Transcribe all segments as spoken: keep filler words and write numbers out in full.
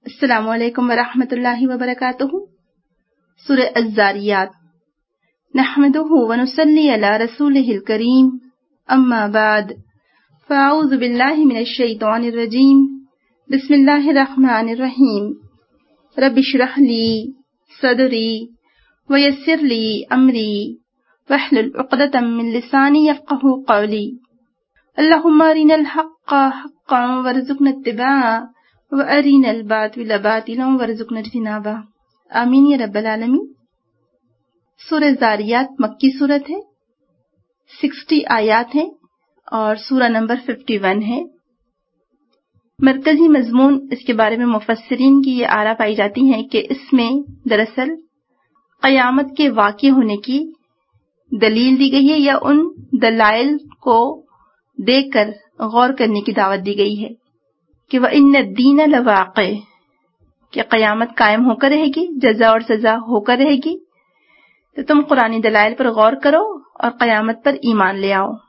السلام علیکم ورحمۃ اللہ وبرکاتہ۔ سورہ الذاریات۔ نحمده ونصلی علی رسولہ الکریم، اما بعد فاعوذ باللہ من الشیطان الرجیم، بسم اللہ الرحمن الرحیم۔ رب اشرح لی صدری ویسر لی امری واحلل عقدۃ من لسانی یفقہوا قولی۔ اللہم ارنا الحق حقا وارزقنا اتباعہ وَأَرِنَا الْبَاطِلَ بَاطِلًا وَارْزُقْنَا اجْتِنَابَهُ، آمین یا رب العالمین۔ سورہ ذاریات مکی صورت ہے، ساٹھ آیات ہیں اور سورہ نمبر اکیاون ہے۔ مرکزی مضمون اس کے بارے میں مفسرین کی یہ آراء پائی جاتی ہیں کہ اس میں دراصل قیامت کے واقع ہونے کی دلیل دی گئی ہے یا ان دلائل کو دیکھ کر غور کرنے کی دعوت دی گئی ہے کہ وَإِنَّ الدِّينَ لَوَاقِعٌ، کہ قیامت قائم ہو کر رہے گی، جزا اور سزا ہو کر رہے گی، تو تم قرآنی دلائل پر غور کرو اور قیامت پر ایمان لے آؤ۔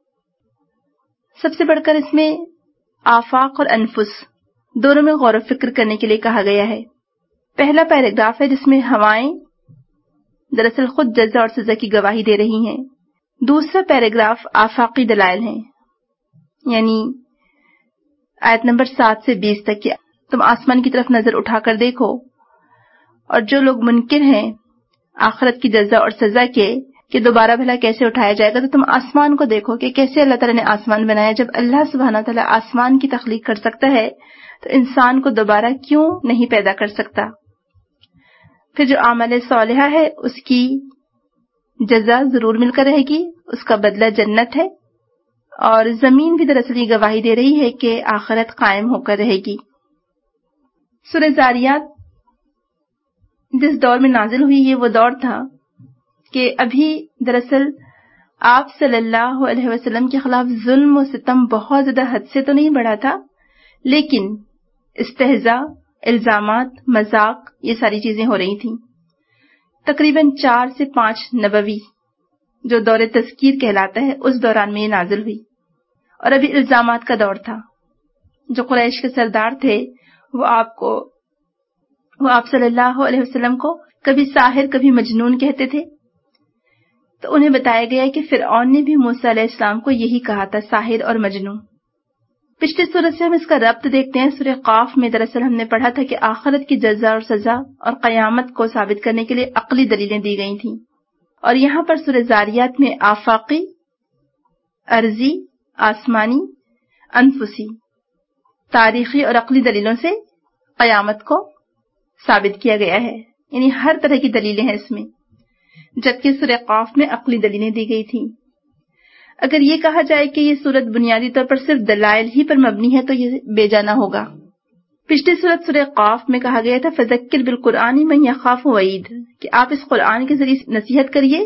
سب سے بڑھ کر اس میں آفاق اور انفس دونوں میں غور و فکر کرنے کے لیے کہا گیا ہے۔ پہلا پیراگراف ہے جس میں ہوائیں دراصل خود جزا اور سزا کی گواہی دے رہی ہیں۔ دوسرا پیراگراف آفاقی دلائل ہیں، یعنی آیت نمبر سات سے بیس تک کہ تم آسمان کی طرف نظر اٹھا کر دیکھو اور جو لوگ منکر ہیں آخرت کی جزا اور سزا کے کہ دوبارہ بھلا کیسے اٹھایا جائے گا، تو تم آسمان کو دیکھو کہ کیسے اللہ تعالیٰ نے آسمان بنایا۔ جب اللہ سبحانہ تعالیٰ آسمان کی تخلیق کر سکتا ہے تو انسان کو دوبارہ کیوں نہیں پیدا کر سکتا۔ پھر جو عمل صالحہ ہے اس کی جزا ضرور مل کر رہے گی، اس کا بدلہ جنت ہے، اور زمین بھی دراصل یہ گواہی دے رہی ہے کہ آخرت قائم ہو کر رہے گی۔ سورہ ذاریات جس دور میں نازل ہوئی یہ وہ دور تھا کہ ابھی دراصل آپ صلی اللہ علیہ وسلم کے خلاف ظلم و ستم بہت زیادہ حد سے تو نہیں بڑھا تھا، لیکن استہزاء، الزامات، مذاق، یہ ساری چیزیں ہو رہی تھیں۔ تقریباً چار سے پانچ نبوی جو دور تذکیر کہلاتا ہے اس دوران میں یہ نازل ہوئی، اور ابھی الزامات کا دور تھا۔ جو قریش کے سردار تھے وہ آپ کو وہ آپ صلی اللہ علیہ وسلم کو کبھی ساحر کبھی مجنون کہتے تھے، تو انہیں بتایا گیا کہ فرعون نے بھی موسیٰ علیہ السلام کو یہی کہا تھا، ساحر اور مجنون۔ پچھلی سورت سے ہم اس کا ربط دیکھتے ہیں۔ سورہ قاف میں دراصل ہم نے پڑھا تھا کہ آخرت کی جزا اور سزا اور قیامت کو ثابت کرنے کے لیے عقلی دلیلیں دی گئی تھیں، اور یہاں پر سورہ ذاریات میں آفاقی، ارضی، آسمانی، انفسی، تاریخی اور عقلی دلیلوں سے قیامت کو ثابت کیا گیا ہے، یعنی ہر طرح کی دلیلیں ہیں اس میں، جبکہ سورہ قاف میں عقلی دلیلیں دی گئی تھیں۔ اگر یہ کہا جائے کہ یہ سورت بنیادی طور پر صرف دلائل ہی پر مبنی ہے تو یہ بے جانا ہوگا۔ پچھلی سورت سورہ قاف میں کہا گیا تھا فذکر بالقرآن من یخاف وعید، کہ آپ اس قرآن کے ذریعے نصیحت کریے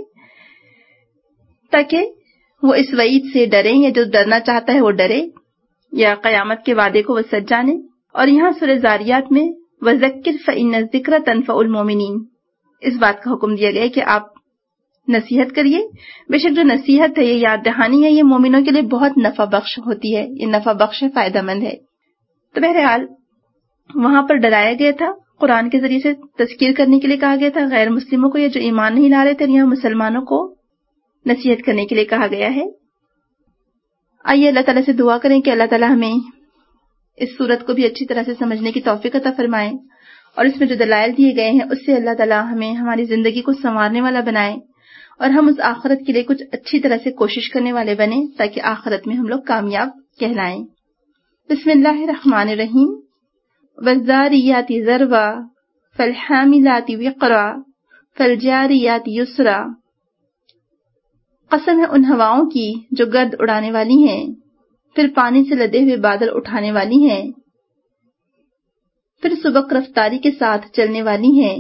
تاکہ وہ اس وعید سے ڈریں، یا جو ڈرنا چاہتا ہے وہ ڈرے، یا قیامت کے وعدے کو وہ سچ جانے۔ اور یہاں سورہ ذاریات میں وذکر فإن الذکر تنفع المؤمنین، اس بات کا حکم دیا گیا ہے کہ آپ نصیحت کریے، بے شک جو نصیحت ہے، یہ یاد دہانی ہے، یہ مومنوں کے لیے بہت نفع بخش ہوتی ہے، یہ نفع بخش ہے، فائدہ مند ہے۔ تو بہرحال وہاں پر ڈرایا گیا تھا، قرآن کے ذریعے سے تذکیر کرنے کے لیے کہا گیا تھا غیر مسلموں کو یا جو ایمان نہیں لا رہے تھے، یہاں مسلمانوں کو نصیحت کرنے کے لیے کہا گیا ہے۔ آئیے اللہ تعالیٰ سے دعا کریں کہ اللہ تعالیٰ ہمیں اس صورت کو بھی اچھی طرح سے سمجھنے کی توفیق عطا فرمائے، اور اس میں جو دلائل دیے گئے ہیں اس سے اللہ تعالیٰ ہمیں ہماری زندگی کو سنوارنے والا بنائے، اور ہم اس آخرت کے لیے کچھ اچھی طرح سے کوشش کرنے والے بنیں تاکہ آخرت میں ہم لوگ کامیاب کہلائیں۔ بسم اللہ الرحمن الرحیم۔ والذاریات ذروا فالحاملات وقرا فالجاریات یسرا۔ قسم ہے ان ہواؤں کی جو گرد اڑانے والی ہیں، پھر پانی سے لدے ہوئے بادل اٹھانے والی ہیں، پھر سبق رفتاری کے ساتھ چلنے والی ہیں۔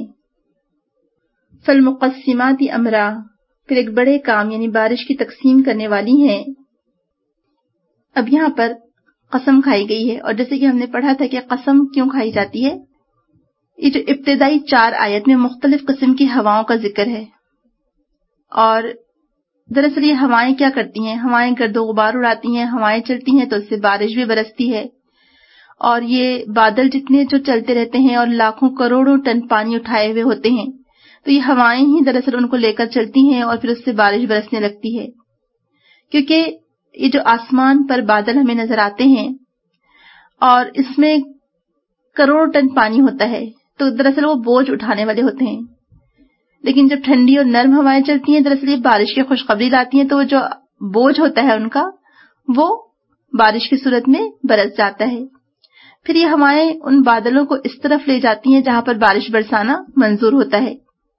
فالمقسمات امرا، پھر ایک بڑے کام یعنی بارش کی تقسیم کرنے والی ہیں۔ اب یہاں پر قسم کھائی گئی ہے، اور جیسے کہ ہم نے پڑھا تھا کہ قسم کیوں کھائی جاتی ہے، یہ جو ابتدائی چار آیت میں مختلف قسم کی ہواؤں کا ذکر ہے، اور دراصل یہ ہوائیں کیا کرتی ہیں؟ ہوائیں گرد و غبار اڑاتی ہیں، ہوائیں چلتی ہیں تو اس سے بارش بھی برستی ہے، اور یہ بادل جتنے جو چلتے رہتے ہیں اور لاکھوں کروڑوں ٹن پانی اٹھائے ہوئے ہوتے ہیں، تو یہ ہوائیں ہی دراصل ان کو لے کر چلتی ہیں اور پھر اس سے بارش برسنے لگتی ہے. کیونکہ یہ جو آسمان پر بادل ہمیں نظر آتے ہیں اور اس میں کروڑوں ٹن پانی ہوتا ہے، تو دراصل وہ بوجھ اٹھانے والے ہوتے ہیں. لیکن جب ٹھنڈی اور نرم ہوائیں چلتی ہیں دراصل یہ بارش کی خوشخبری لاتی ہیں، تو وہ جو بوجھ ہوتا ہے ان کا وہ بارش کی صورت میں برس جاتا ہے. پھر یہ ہوائیں ان بادلوں کو اس طرف لے جاتی ہیں جہاں پر بارش برسانا منظور ہوتا ہے.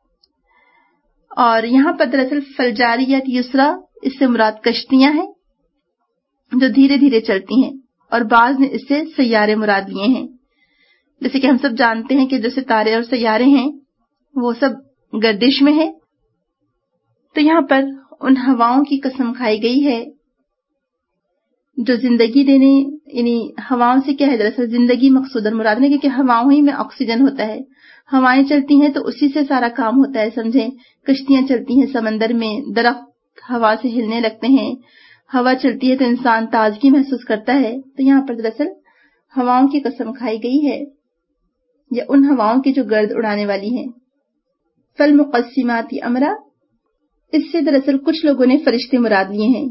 اور یہاں پر دراصل فلجاریات یسرا اس سے مراد کشتیاں ہیں جو دھیرے دھیرے چلتی ہیں، اور بعض نے اس سے سیارے مراد لیے ہیں. جیسے کہ ہم سب جانتے ہیں کہ جو ستارے اور سیارے ہیں وہ سب گردش میں ہیں. تو یہاں پر ان ہواؤں کی قسم کھائی گئی ہے جو زندگی دینے، یعنی ہواؤں سے کیا ہے، دراصل زندگی مقصود اور مراد نہیں، کیونکہ ہواؤں ہی میں آکسیجن ہوتا ہے. ہوائیں چلتی ہیں تو اسی سے سارا کام ہوتا ہے، سمجھیں. کشتیاں چلتی ہیں سمندر میں، درخت ہوا سے ہلنے لگتے ہیں، ہوا چلتی ہے تو انسان تازگی محسوس کرتا ہے. تو یہاں پر دراصل ہواؤں کی قسم کھائی گئی ہے، یا ان ہواؤں کی جو گرد اڑانے والی ہیں. فالمقسمات امرا، اس سے دراصل کچھ لوگوں نے فرشتے مراد لیے ہیں،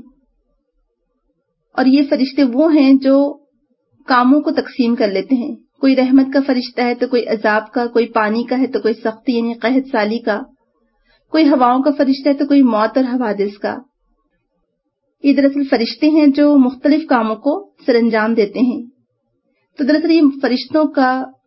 اور یہ فرشتے وہ ہیں جو کاموں کو تقسیم کر لیتے ہیں. کوئی رحمت کا فرشتہ ہے تو کوئی عذاب کا، کوئی پانی کا ہے تو کوئی سختی یعنی قحط سالی کا، کوئی ہواؤں کا فرشتہ ہے تو کوئی موت اور حوادث کا. یہ دراصل فرشتے ہیں جو مختلف کاموں کو سر انجام دیتے ہیں. تو دراصل یہ فرشتوں کا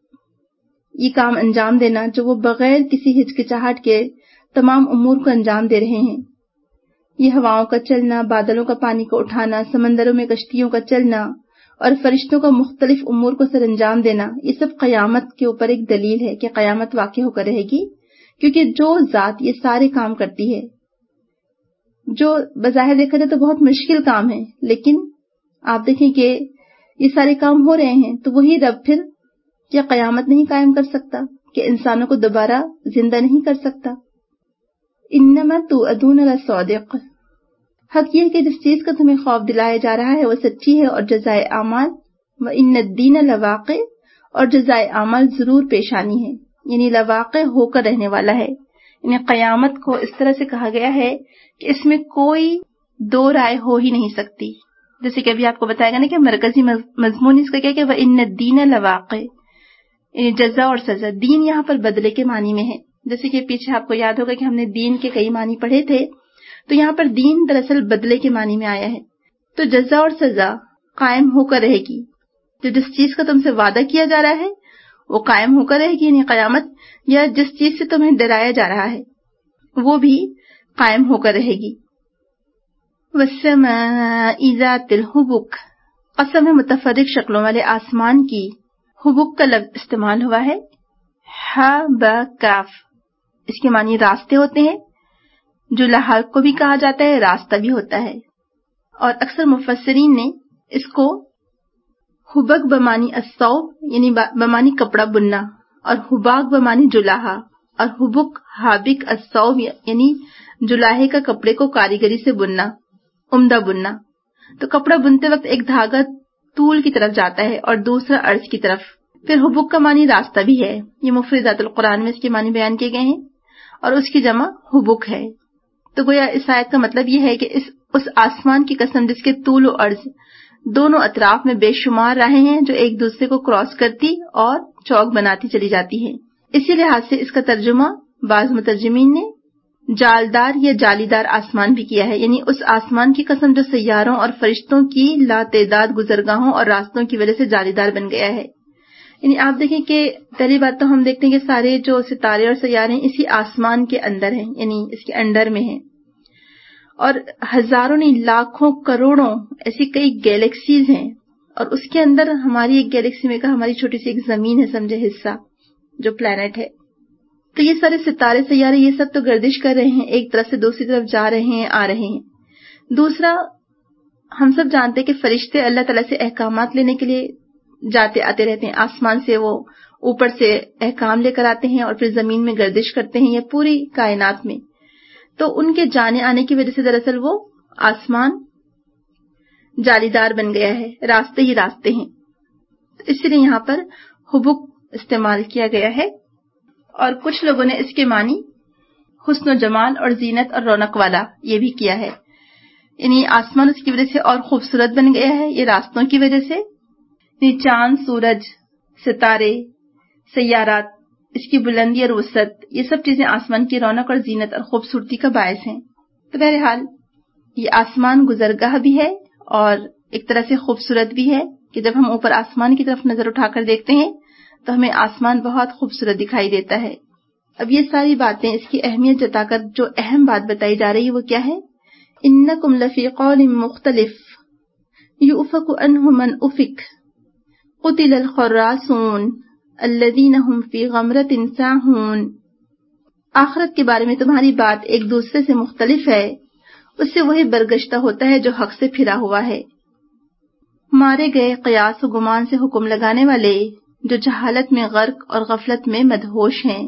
یہ کام انجام دینا جو وہ بغیر کسی ہچکچاہٹ کے تمام امور کو انجام دے رہے ہیں. یہ ہواؤں کا چلنا، بادلوں کا پانی کو اٹھانا، سمندروں میں کشتیوں کا چلنا اور فرشتوں کا مختلف امور کو سر انجام دینا، یہ سب قیامت کے اوپر ایک دلیل ہے کہ قیامت واقع ہو کر رہے گی. کیونکہ جو ذات یہ سارے کام کرتی ہے، جو بظاہر دیکھا جائے تو بہت مشکل کام ہے، لیکن آپ دیکھیں کہ یہ سارے کام ہو رہے ہیں، تو وہی رب پھر کیا قیامت نہیں قائم کر سکتا کہ انسانوں کو دوبارہ زندہ نہیں کر سکتا؟ انما توعدون لصادق، حق یہ ہے کہ جس چیز کا تمہیں خوف دلایا جا رہا ہے وہ سچی ہے، اور جزائے اعمال وان الدین لواقع، اور جزائے اعمال ضرور پیشانی ہے، یعنی لواقع ہو کر رہنے والا ہے. یعنی قیامت کو اس طرح سے کہا گیا ہے کہ اس میں کوئی دو رائے ہو ہی نہیں سکتی. جیسے کہ ابھی آپ کو بتایا گا نا کہ مرکزی مضمون اس کا کیا کہ وان الدین لواقع، یعنی جزا اور سزا. دین یہاں پر بدلے کے معنی میں ہے. جیسے کہ پیچھے آپ کو یاد ہوگا کہ ہم نے دین کے کئی معنی پڑھے تھے، تو یہاں پر دین دراصل بدلے کے معنی میں آیا ہے. تو جزا اور سزا قائم ہو کر رہے گی. جو جس چیز کا تم سے وعدہ کیا جا رہا ہے وہ قائم ہو کر رہے گی، یعنی قیامت، یا جس چیز سے تمہیں ڈرایا جا رہا ہے وہ بھی قائم ہو کر رہے گی. والسماء ذات الحبک، قسم ہے متفرق شکلوں والے آسمان کی. حبک کا لفظ استعمال ہوا ہے، ہا با کاف. اس کے معنی راستے ہوتے ہیں، جو لہا کو بھی کہا جاتا ہے، راستہ بھی ہوتا ہے. اور اکثر مفسرین نے اس کو حبک بمانی الثوب یعنی بمانی کپڑا بننا، اور حباک بمانی جلاہا، اور حبک حابک الثوب یعنی جلاہے کا کپڑے کو کاریگری سے بننا، عمدہ بننا. تو کپڑا بنتے وقت ایک دھاگا طول کی طرف جاتا ہے اور دوسرا عرض کی طرف. پھر حبک کا معنی راستہ بھی ہے. یہ مفردات القرآن میں اس کے معنی بیان کیے گئے ہیں، اور اس کی جمع حبک ہے. تو گویا اس آیت کا مطلب یہ ہے کہ اس اس آسمان کی قسم جس کے طول و عرض دونوں اطراف میں بے شمار راہیں ہیں جو ایک دوسرے کو کراس کرتی اور چوک بناتی چلی جاتی ہیں. اسی لحاظ سے اس کا ترجمہ بعض مترجمین نے جالدار یا جالیدار آسمان بھی کیا ہے، یعنی اس آسمان کی قسم جو سیاروں اور فرشتوں کی لا تعداد گزرگاہوں اور راستوں کی وجہ سے جالیدار بن گیا ہے. یعنی آپ دیکھیں کہ پہلی بات تو ہم دیکھتے ہیں کہ سارے جو ستارے اور سیارے ہیں اسی آسمان کے اندر ہیں، یعنی اس کے انڈر میں ہیں، اور ہزاروں نہیں لاکھوں کروڑوں ایسی کئی گیلیکسیز ہیں، اور اس کے اندر ہماری ایک گیلیکسی میں کا ہماری چھوٹی سی ایک زمین ہے، سمجھے حصہ جو پلانٹ ہے. تو یہ سارے ستارے سیارے یہ سب تو گردش کر رہے ہیں، ایک طرف سے دوسری طرف جا رہے ہیں، آ رہے ہیں. دوسرا، ہم سب جانتے ہیں کہ فرشتے اللہ تعالیٰ سے احکامات لینے کے لیے جاتے آتے رہتے ہیں. آسمان سے وہ اوپر سے احکام لے کر آتے ہیں اور پھر زمین میں گردش کرتے ہیں یا پوری کائنات میں. تو ان کے جانے آنے کی وجہ سے دراصل وہ آسمان جالیدار بن گیا ہے، راستے ہی راستے ہیں. اس لیے یہاں پر حبک استعمال کیا گیا ہے، اور کچھ لوگوں نے اس کے معنی حسن و جمال اور زینت اور رونق والا یہ بھی کیا ہے، یعنی آسمان اس کی وجہ سے اور خوبصورت بن گیا ہے، یہ راستوں کی وجہ سے، یعنی چاند، سورج، ستارے، سیارات، اس کی بلندی اور وسعت، یہ سب چیزیں آسمان کی رونق اور زینت اور خوبصورتی کا باعث ہیں۔ تو بہرحال یہ آسمان گزرگاہ بھی ہے اور ایک طرح سے خوبصورت بھی ہے کہ جب ہم اوپر آسمان کی طرف نظر اٹھا کر دیکھتے ہیں تو ہمیں آسمان بہت خوبصورت دکھائی دیتا ہے۔ اب یہ ساری باتیں اس کی اہمیت جتا کر جو اہم بات بتائی جا رہی ہے وہ کیا ہے؟ انکم لفی قول مختلف یؤفک عنہ من افک قتل الخراسون الذین هم فی غمرۃ ساہون۔ آخرت کے بارے میں تمہاری بات ایک دوسرے سے مختلف ہے، اس سے وہی برگشتہ ہوتا ہے جو حق سے پھرا ہوا ہے۔ مارے گئے قیاس و گمان سے حکم لگانے والے جو جہالت میں غرق اور غفلت میں مدہوش ہیں۔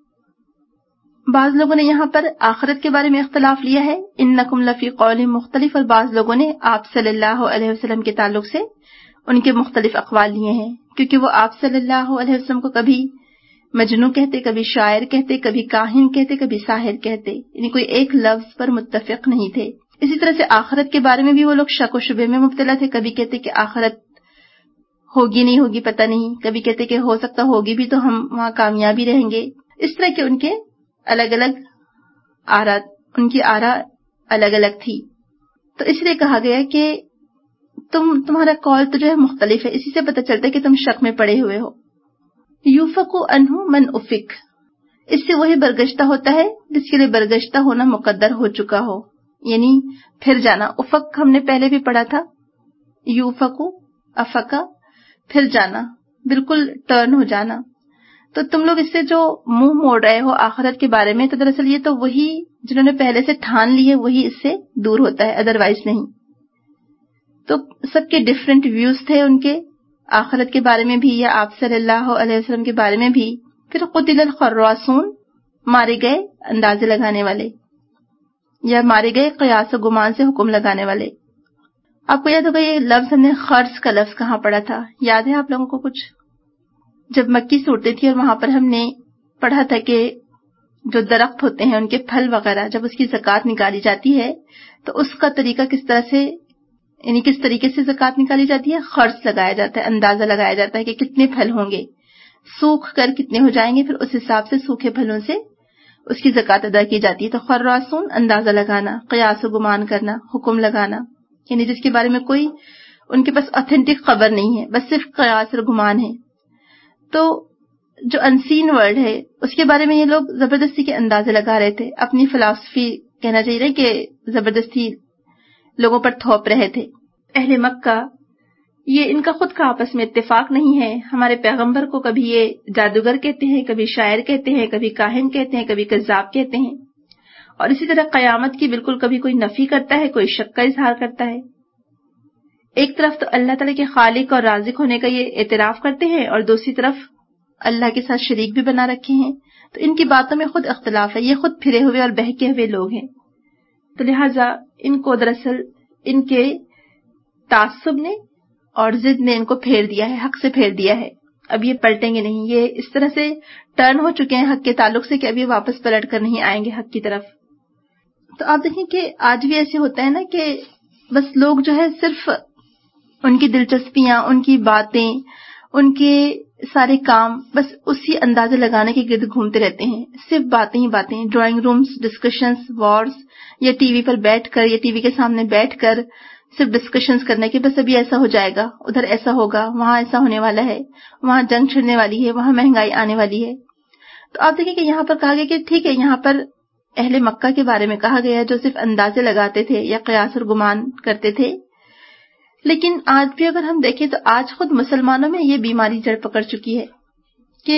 بعض لوگوں نے یہاں پر آخرت کے بارے میں اختلاف لیا ہے، انکم لفی قول مختلف، اور بعض لوگوں نے آپ صلی اللہ علیہ وسلم کے تعلق سے ان کے مختلف اقوال لیے ہیں، کیونکہ وہ آپ صلی اللہ علیہ وسلم کو کبھی مجنوں کہتے، کبھی شاعر کہتے، کبھی کاہن کہتے، کبھی ساحر کہتے، یعنی کوئی ایک لفظ پر متفق نہیں تھے۔ اسی طرح سے آخرت کے بارے میں بھی وہ لوگ شک و شبے میں مبتلا تھے، کبھی کہتے کہ آخرت ہوگی نہیں ہوگی پتہ نہیں، کبھی کہتے کہ ہو سکتا ہوگی بھی تو ہم وہاں کامیابی رہیں گے۔ اس طرح کے ان کے الگ الگ آرا، ان کی آرا الگ الگ تھی، تو اس لیے کہا گیا کہ تم تمہارا قول تو جو ہے مختلف ہے، اسی سے پتہ چلتا ہے کہ تم شک میں پڑے ہوئے ہو۔ یوفق عنہ من افک، اس سے وہی برگشتہ ہوتا ہے جس کے لیے برگشتہ ہونا مقدر ہو چکا ہو، یعنی پھر جانا۔ افق ہم نے پہلے بھی پڑھا تھا، یوفق افقا، پھر جانا، بالکل ٹرن ہو جانا۔ تو تم لوگ اس سے جو منہ موڑ رہے ہو آخرت کے بارے میں، تو دراصل یہ تو وہی جنہوں نے پہلے سے ٹھان لی ہے وہی اس سے دور ہوتا ہے، ادروائز نہیں۔ تو سب کے ڈیفرنٹ ویوز تھے ان کے آخرت کے بارے میں بھی یا آپ صلی اللہ علیہ وسلم کے بارے میں بھی۔ پھر قتل الخراسون، مارے گئے اندازے لگانے والے یا مارے گئے قیاس و گمان سے حکم لگانے والے۔ آپ کو یاد ہوگا یہ لفظ ہم نے خرس کا لفظ کہاں پڑھا تھا، یاد ہے آپ لوگوں کو کچھ؟ جب مکی صورتیں تھی اور وہاں پر ہم نے پڑھا تھا کہ جو درخت ہوتے ہیں ان کے پھل وغیرہ جب اس کی زکوٰۃ نکالی جاتی ہے تو اس کا طریقہ کس طرح سے، یعنی کس طریقے سے زکوٰۃ نکالی جاتی ہے؟ خرس لگایا جاتا ہے، اندازہ لگایا جاتا ہے کہ کتنے پھل ہوں گے، سوکھ کر کتنے ہو جائیں گے، پھر اس حساب سے سوکھے پھلوں سے اس کی زکوٰۃ ادا کی جاتی ہے۔ تو خراسون اندازہ لگانا، قیاس و گمان کرنا، حکم لگانا، یعنی جس کے بارے میں کوئی ان کے پاس اوتھینٹک خبر نہیں ہے، بس صرف قیاس اور گمان ہے۔ تو جو انسین ورلڈ ہے اس کے بارے میں یہ لوگ زبردستی کے اندازے لگا رہے تھے، اپنی فلسفی کہنا چاہیے کہ زبردستی لوگوں پر تھوپ رہے تھے۔ اہل مکہ یہ ان کا خود کا آپس میں اتفاق نہیں ہے، ہمارے پیغمبر کو کبھی یہ جادوگر کہتے ہیں، کبھی شاعر کہتے ہیں، کبھی کاہن کہتے ہیں، کبھی کذاب کہتے ہیں، اور اسی طرح قیامت کی بالکل کبھی کوئی نفی کرتا ہے، کوئی شک کا اظہار کرتا ہے۔ ایک طرف تو اللہ تعالیٰ کے خالق اور رازق ہونے کا یہ اعتراف کرتے ہیں اور دوسری طرف اللہ کے ساتھ شریک بھی بنا رکھے ہیں، تو ان کی باتوں میں خود اختلاف ہے، یہ خود پھرے ہوئے اور بہکے ہوئے لوگ ہیں۔ تو لہٰذا ان کو دراصل ان کے تعصب نے اور ضد نے ان کو پھیر دیا ہے، حق سے پھیر دیا ہے، اب یہ پلٹیں گے نہیں، یہ اس طرح سے ٹرن ہو چکے ہیں حق کے تعلق سے کہ اب یہ واپس پلٹ کر نہیں آئیں گے حق کی طرف۔ تو آپ دیکھیں کہ آج بھی ایسے ہوتا ہے نا کہ بس لوگ جو ہے صرف ان کی دلچسپیاں، ان کی باتیں، ان کے سارے کام بس اسی اندازے لگانے کے گرد گھومتے رہتے ہیں، صرف باتیں ہی باتیں، ڈرائنگ رومز، ڈسکشنز، وارز، یا ٹی وی پر بیٹھ کر یا ٹی وی کے سامنے بیٹھ کر صرف ڈسکشنز کرنے کہ بس ابھی ایسا ہو جائے گا، ادھر ایسا ہوگا، وہاں ایسا ہونے والا ہے، وہاں جنگ چھڑنے والی ہے، وہاں مہنگائی آنے والی ہے۔ تو آپ دیکھیں کہ یہاں پر کہا گیا کہ ٹھیک ہے، یہاں پر اہل مکہ کے بارے میں کہا گیا جو صرف اندازے لگاتے تھے یا قیاس اور گمان کرتے تھے، لیکن آج بھی اگر ہم دیکھیں تو آج خود مسلمانوں میں یہ بیماری جڑ پکڑ چکی ہے کہ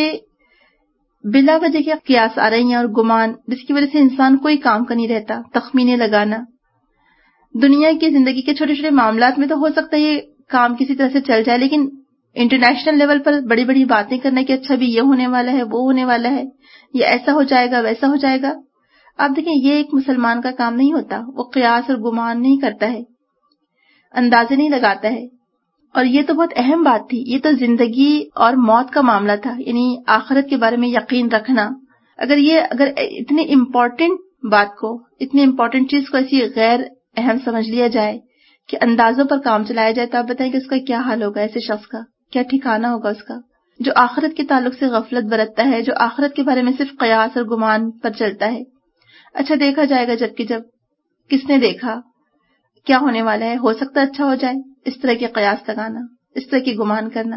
بلا وجہ کے قیاس آ رہی ہیں اور گمان، جس کی وجہ سے انسان کوئی کام کا نہیں رہتا، تخمینے لگانا۔ دنیا کی زندگی کے چھوٹے چھوٹے معاملات میں تو ہو سکتا ہے یہ کام کسی طرح سے چل جائے، لیکن انٹرنیشنل لیول پر بڑی بڑی باتیں کرنا کہ اچھا بھی یہ ہونے والا ہے، وہ ہونے والا ہے، یہ ایسا ہو جائے گا، ویسا ہو جائے گا۔ آپ دیکھیں یہ ایک مسلمان کا کام نہیں ہوتا، وہ قیاس اور گمان نہیں کرتا ہے، اندازے نہیں لگاتا ہے، اور یہ تو بہت اہم بات تھی، یہ تو زندگی اور موت کا معاملہ تھا، یعنی آخرت کے بارے میں یقین رکھنا. اگر یہ اگر اتنے امپورٹنٹ بات کو، اتنی امپورٹنٹ چیز کو ایسی غیر اہم سمجھ لیا جائے کہ اندازوں پر کام چلایا جائے، تو آپ بتائیں کہ اس کا کیا حال ہوگا، ایسے شخص کا کیا ٹھکانہ ہوگا اس کا جو آخرت کے تعلق سے غفلت برتتا ہے، جو آخرت کے بارے میں صرف قیاس اور گمان پر چلتا ہے. اچھا دیکھا جائے گا، جبکہ جب کس نے دیکھا کیا ہونے والا ہے، ہو سکتا ہے اچھا ہو جائے، اس طرح کے قیاس لگانا، اس طرح کے گمان کرنا.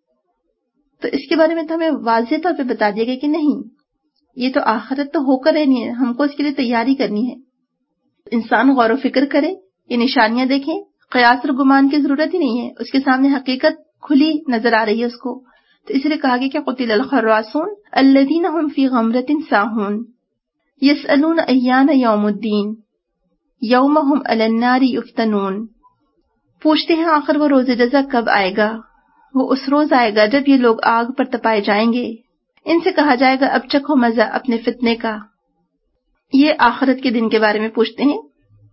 تو اس کے بارے میں تو ہمیں واضح طور پہ بتا دیا گیا کہ نہیں، یہ تو آخرت تو ہو کر رہنی ہے، ہم کو اس کے لیے تیاری کرنی ہے. انسان غور و فکر کرے، یہ نشانیاں دیکھیں، قیاس اور گمان کی ضرورت ہی نہیں ہے، اس کے سامنے حقیقت کھلی نظر آ رہی ہے اس کو. تو اس لیے کہا گیا کہ قتل الخراصون الذین هم فی غمرۃ ساہون یسألون ایان یوم الدین یوم هم علی النار یفتنون. پوچھتے ہیں آخر وہ روز جزا کب آئے گا، وہ اس روز آئے گا جب یہ لوگ آگ پر تپائے جائیں گے. ان سے کہا جائے گا اب چکھو مزہ اپنے فتنے کا. یہ آخرت کے دن کے بارے میں پوچھتے ہیں.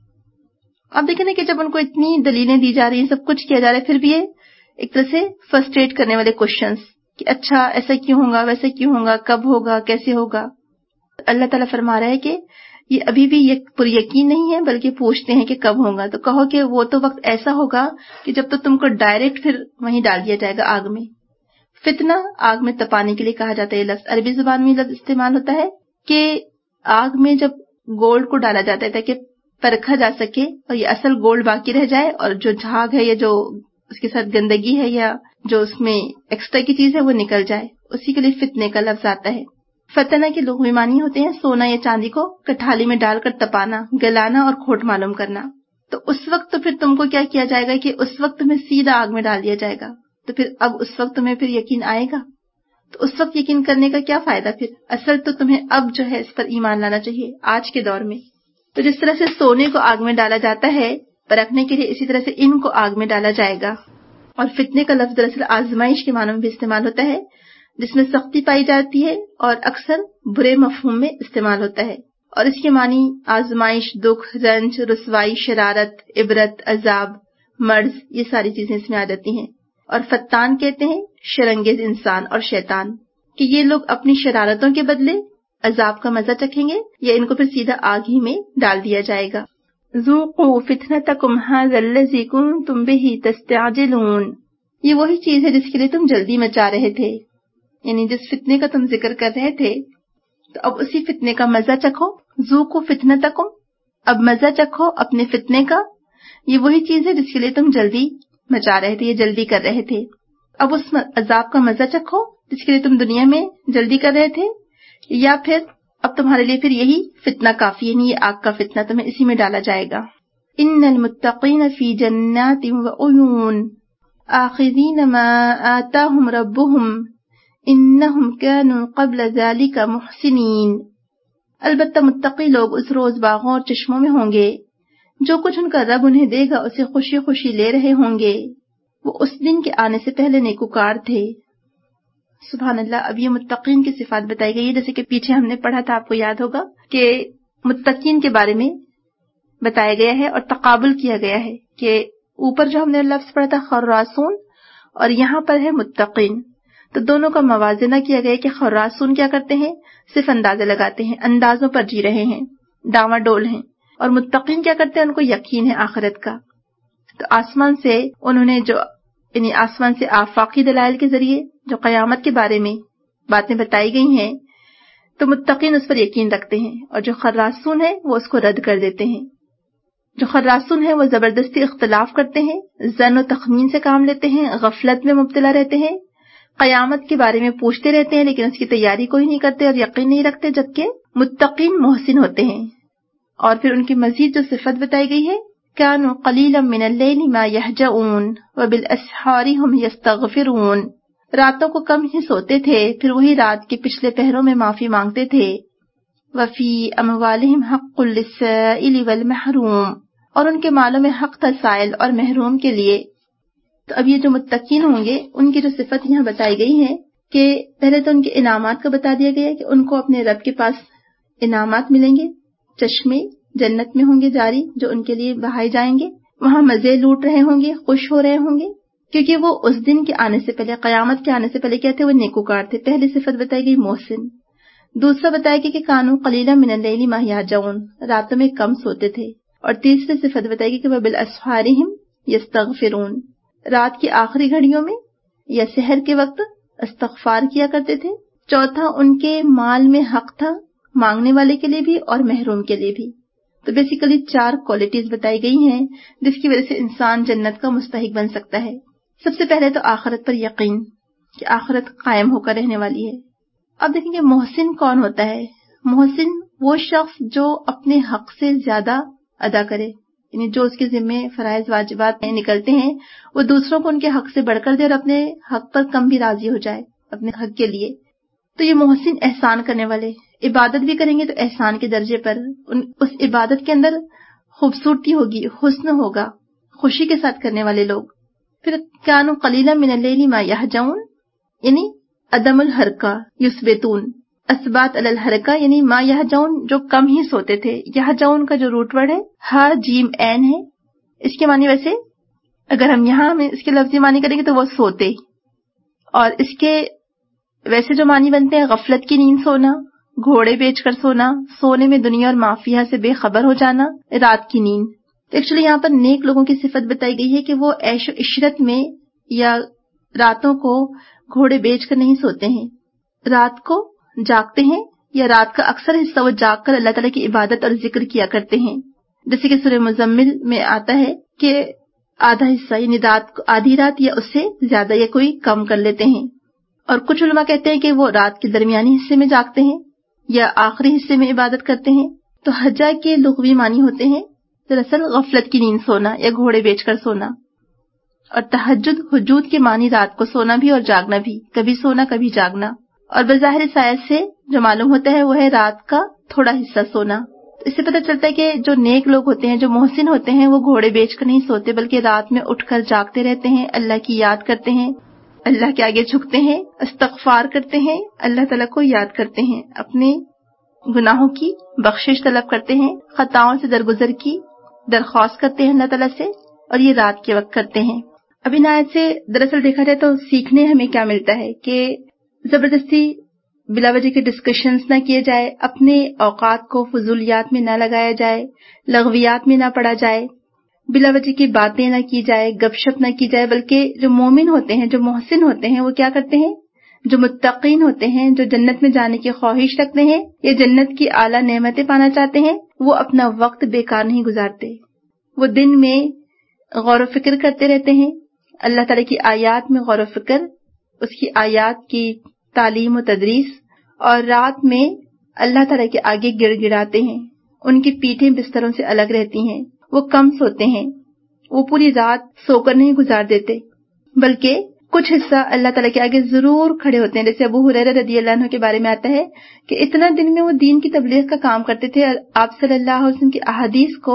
اب دیکھیں نا کہ جب ان کو اتنی دلیلیں دی جا رہی ہیں، سب کچھ کیا جا رہا ہے، پھر بھی یہ ایک طرح سے فرسٹریٹ کرنے والے کوشچنس کہ اچھا ایسا کیوں ہوگا، ویسا کیوں ہوگا، کب ہوگا، کیسے ہوگا. اللہ تعالیٰ فرما رہا ہے کہ یہ ابھی بھی یہ پر یقین نہیں ہے، بلکہ پوچھتے ہیں کہ کب ہوگا. تو کہو کہ وہ تو وقت ایسا ہوگا کہ جب تو تم کو ڈائریکٹ پھر وہیں ڈال دیا جائے گا آگ میں. فتنہ آگ میں تپانے کے لیے کہا جاتا ہے. یہ لفظ عربی زبان میں لفظ استعمال ہوتا ہے کہ آگ میں جب گولڈ کو ڈالا جاتا ہے تاکہ پرکھا جا سکے اور یہ اصل گولڈ باقی رہ جائے، اور جو جھاگ ہے یا جو اس کے ساتھ گندگی ہے یا جو اس میں ایکسٹرا کی چیز ہے وہ نکل جائے. اسی کے لیے فتنے کا لفظ آتا ہے. فتنہ کے لغوی معنی ہوتے ہیں سونا یا چاندی کو کٹھالی میں ڈال کر تپانا، گلانا اور کھوٹ معلوم کرنا. تو اس وقت تو پھر تم کو کیا کیا جائے گا کہ اس وقت تمہیں سیدھا آگ میں ڈال دیا جائے گا. تو پھر اب اس وقت تمہیں پھر یقین آئے گا. تو اس وقت یقین کرنے کا کیا فائدہ پھر؟ اصل تو تمہیں اب جو ہے اس پر ایمان لانا چاہیے آج کے دور میں. تو جس طرح سے سونے کو آگ میں ڈالا جاتا ہے پرکھنے کے لیے، اسی طرح سے ان کو آگ میں ڈالا جائے گا. اور فتنے کا لفظ دراصل آزمائش کے معنوں میں بھی استعمال ہوتا ہے، جس میں سختی پائی جاتی ہے اور اکثر برے مفہوم میں استعمال ہوتا ہے. اور اس کے معنی آزمائش، دکھ، رنج، رسوائی، شرارت، عبرت، عذاب، مرض، یہ ساری چیزیں اس میں آ جاتی ہیں. اور فتان کہتے ہیں شرنگیز انسان اور شیطان، کہ یہ لوگ اپنی شرارتوں کے بدلے عذاب کا مزہ چکھیں گے یا ان کو پھر سیدھا آگ ہی میں ڈال دیا جائے گا. ذوقوا فتنتکم ھذا الذی کنتم بہ تستعجلون. یہ وہی چیز ہے جس کے لیے تم جلدی مچا رہے تھے، یعنی جس فتنے کا تم ذکر کر رہے تھے تو اب اسی فتنے کا مزہ چکھو. ذوقوا فتنتکم، اب مزہ چکھو اپنے فتنے کا. یہ وہی چیز ہے جس کے لیے تم جلدی مچا رہے تھے، یہ جلدی کر رہے تھے. اب اس عذاب کا مزہ چکھو جس کے لیے تم دنیا میں جلدی کر رہے تھے، یا پھر اب تمہارے لیے پھر یہی فتنہ کافی ہے، یعنی یہ آگ کا فتنہ تمہیں اسی میں ڈالا جائے گا. ان المتقین فی جنات وعیون آخذین ما آتاہم ربہم انہم کانوا قبل ذلک محسنین. البتہ متقی لوگ اس روز باغوں اور چشموں میں ہوں گے، جو کچھ ان کا رب انہیں دے گا اسے خوشی خوشی لے رہے ہوں گے، وہ اس دن کے آنے سے پہلے نیکوکار تھے. سبحان اللہ. اب یہ متقین کی صفات بتائی گئی ہے، جیسے کہ پیچھے ہم نے پڑھا تھا، آپ کو یاد ہوگا کہ متقین کے بارے میں بتایا گیا ہے اور تقابل کیا گیا ہے کہ اوپر جو ہم نے لفظ پڑھا تھا خراسون اور یہاں پر ہے متقین، تو دونوں کا موازنہ کیا گیا کہ خراسون کیا کرتے ہیں، صرف اندازے لگاتے ہیں، اندازوں پر جی رہے ہیں، ڈاواں ڈول ہیں، اور متقین کیا کرتے ہیں، ان کو یقین ہے آخرت کا. تو آسمان سے انہوں نے جو یعنی آسمان سے آفاقی دلائل کے ذریعے جو قیامت کے بارے میں باتیں بتائی گئی ہیں تو متقین اس پر یقین رکھتے ہیں، اور جو خراسون ہیں وہ اس کو رد کر دیتے ہیں. جو خراسون ہیں وہ زبردستی اختلاف کرتے ہیں، ظن و تخمین سے کام لیتے ہیں، غفلت میں مبتلا رہتے ہیں، قیامت کے بارے میں پوچھتے رہتے ہیں لیکن اس کی تیاری کوئی نہیں کرتے اور یقین نہیں رکھتے. جبکہ متقین محسن ہوتے ہیں. اور پھر ان کی مزید جو صفت بتائی گئی ہے، كانوا قليلا من الليل ما يهجعون وبالاسحار هم يستغفرون. راتوں کو کم ہی سوتے تھے، پھر وہی رات کے پچھلے پہروں میں معافی مانگتے تھے. وفي اموالهم حق للسائل والمحروم، اور ان کے مالوں میں حق تھا سائل اور محروم کے لیے. تو اب یہ جو متقین ہوں گے ان کی جو صفت یہاں بتائی گئی ہے کہ پہلے تو ان کے انعامات کا بتا دیا گیا کہ ان کو اپنے رب کے پاس انعامات ملیں گے، چشمے جنت میں ہوں گے جاری جو ان کے لیے بہائے جائیں گے، وہاں مزے لوٹ رہے ہوں گے، خوش ہو رہے ہوں گے. کیونکہ وہ اس دن کے آنے سے پہلے، قیامت کے آنے سے پہلے کیا تھے؟ وہ نیکوکار تھے. پہلی صفت بتائی گئی محسن. دوسرا بتایا گیا کہ کانوا قلیلا من اللیل ما یہجعون، راتوں میں کم سوتے تھے. اور تیسری صفت بتائی گئی کہ وبالاسحار هم یستغفرون، رات کی آخری گھڑیوں میں یا سحر کے وقت استغفار کیا کرتے تھے. چوتھا ان کے مال میں حق تھا، مانگنے والے کے لیے بھی اور محروم کے لیے بھی. تو بیسیکلی چار کوالٹیز بتائی گئی ہیں جس کی وجہ سے انسان جنت کا مستحق بن سکتا ہے. سب سے پہلے تو آخرت پر یقین کہ آخرت قائم ہو کر رہنے والی ہے. اب دیکھیں گے محسن کون ہوتا ہے. محسن وہ شخص جو اپنے حق سے زیادہ ادا کرے، یعنی جو اس کے ذمے فرائض واجبات نکلتے ہیں وہ دوسروں کو ان کے حق سے بڑھ کر دے اور اپنے حق پر کم بھی راضی ہو جائے اپنے حق کے لیے. تو یہ محسن احسان کرنے والے، عبادت بھی کریں گے تو احسان کے درجے پر، اس عبادت کے اندر خوبصورتی ہوگی، حسن ہوگا، خوشی کے ساتھ کرنے والے لوگ. پھر کانوا قلیلا من اللیل ما یہجعون، یعنی عدم الحرکہ یثبتون، اثبات علی الحرکہ یعنی ما یہجعون جو کم ہی سوتے تھے. یہجعون کا جو روٹ ورڈ ہے ہا جیم این ہے. اس کے معنی ویسے اگر ہم یہاں میں اس کے لفظی معنی کریں گے تو وہ سوتے، اور اس کے ویسے جو معنی بنتے ہیں غفلت کی نیند سونا، گھوڑے بیچ کر سونا، سونے میں دنیا اور مافیہ سے بے خبر ہو جانا، رات کی نیند. ایکچولی یہاں پر نیک لوگوں کی صفت بتائی گئی ہے کہ وہ عیش و عشرت میں یا راتوں کو گھوڑے بیچ کر نہیں سوتے ہیں، رات کو جاگتے ہیں یا رات کا اکثر حصہ وہ جاگ کر اللہ تعالیٰ کی عبادت اور ذکر کیا کرتے ہیں. جیسے کہ سورہ مزمل میں آتا ہے کہ آدھا حصہ یعنی رات کو آدھی رات یا اس سے زیادہ یا کوئی کم کر لیتے ہیں. اور کچھ علماء کہتے ہیں کہ وہ رات کے درمیانی حصے میں جاگتے ہیں یا آخری حصے میں عبادت کرتے ہیں. تو حجہ کے لغوی معنی ہوتے ہیں دراصل غفلت کی نیند سونا یا گھوڑے بیچ کر سونا. اور تہجد حجود کے معنی رات کو سونا بھی اور جاگنا بھی، کبھی سونا کبھی جاگنا. اور بظاہر اس آیت سے جو معلوم ہوتا ہے وہ ہے رات کا تھوڑا حصہ سونا. اس سے پتہ چلتا ہے کہ جو نیک لوگ ہوتے ہیں، جو محسن ہوتے ہیں، وہ گھوڑے بیچ کر نہیں سوتے بلکہ رات میں اٹھ کر جاگتے رہتے ہیں، اللہ کی یاد کرتے ہیں، اللہ کے آگے جھکتے ہیں، استغفار کرتے ہیں، اللہ تعالیٰ کو یاد کرتے ہیں، اپنے گناہوں کی بخشش طلب کرتے ہیں، خطاؤں سے درگزر کی درخواست کرتے ہیں اللہ تعالیٰ سے، اور یہ رات کے وقت کرتے ہیں. اب ان آیت سے دراصل دیکھا جائے تو سیکھنے ہمیں کیا ملتا ہے کہ زبردستی بلا وجہ کے ڈسکشنز نہ کیے جائے، اپنے اوقات کو فضولیات میں نہ لگایا جائے، لغویات میں نہ پڑا جائے، بلا وجہ کی باتیں نہ کی جائے، گپ شپ نہ کی جائے، بلکہ جو مومن ہوتے ہیں، جو محسن ہوتے ہیں، وہ کیا کرتے ہیں؟ جو متقین ہوتے ہیں، جو جنت میں جانے کی خواہش رکھتے ہیں یا جنت کی اعلیٰ نعمتیں پانا چاہتے ہیں، وہ اپنا وقت بیکار نہیں گزارتے. وہ دن میں غور و فکر کرتے رہتے ہیں، اللہ تعالیٰ کی آیات میں غور و فکر، اس کی آیات کی تعلیم و تدریس، اور رات میں اللہ تعالیٰ کے آگے گڑ گڑاتے ہیں. ان کی پیٹھیں بستروں سے الگ رہتی ہیں، وہ کم سوتے ہیں، وہ پوری رات سو کر نہیں گزار دیتے بلکہ کچھ حصہ اللہ تعالیٰ کے آگے ضرور کھڑے ہوتے ہیں. جیسے ابو ہریرہ رضی اللہ عنہ کے بارے میں آتا ہے کہ اتنا دن میں وہ دین کی تبلیغ کا کام کرتے تھے اور آپ صلی اللہ علیہ وسلم کی احادیث کو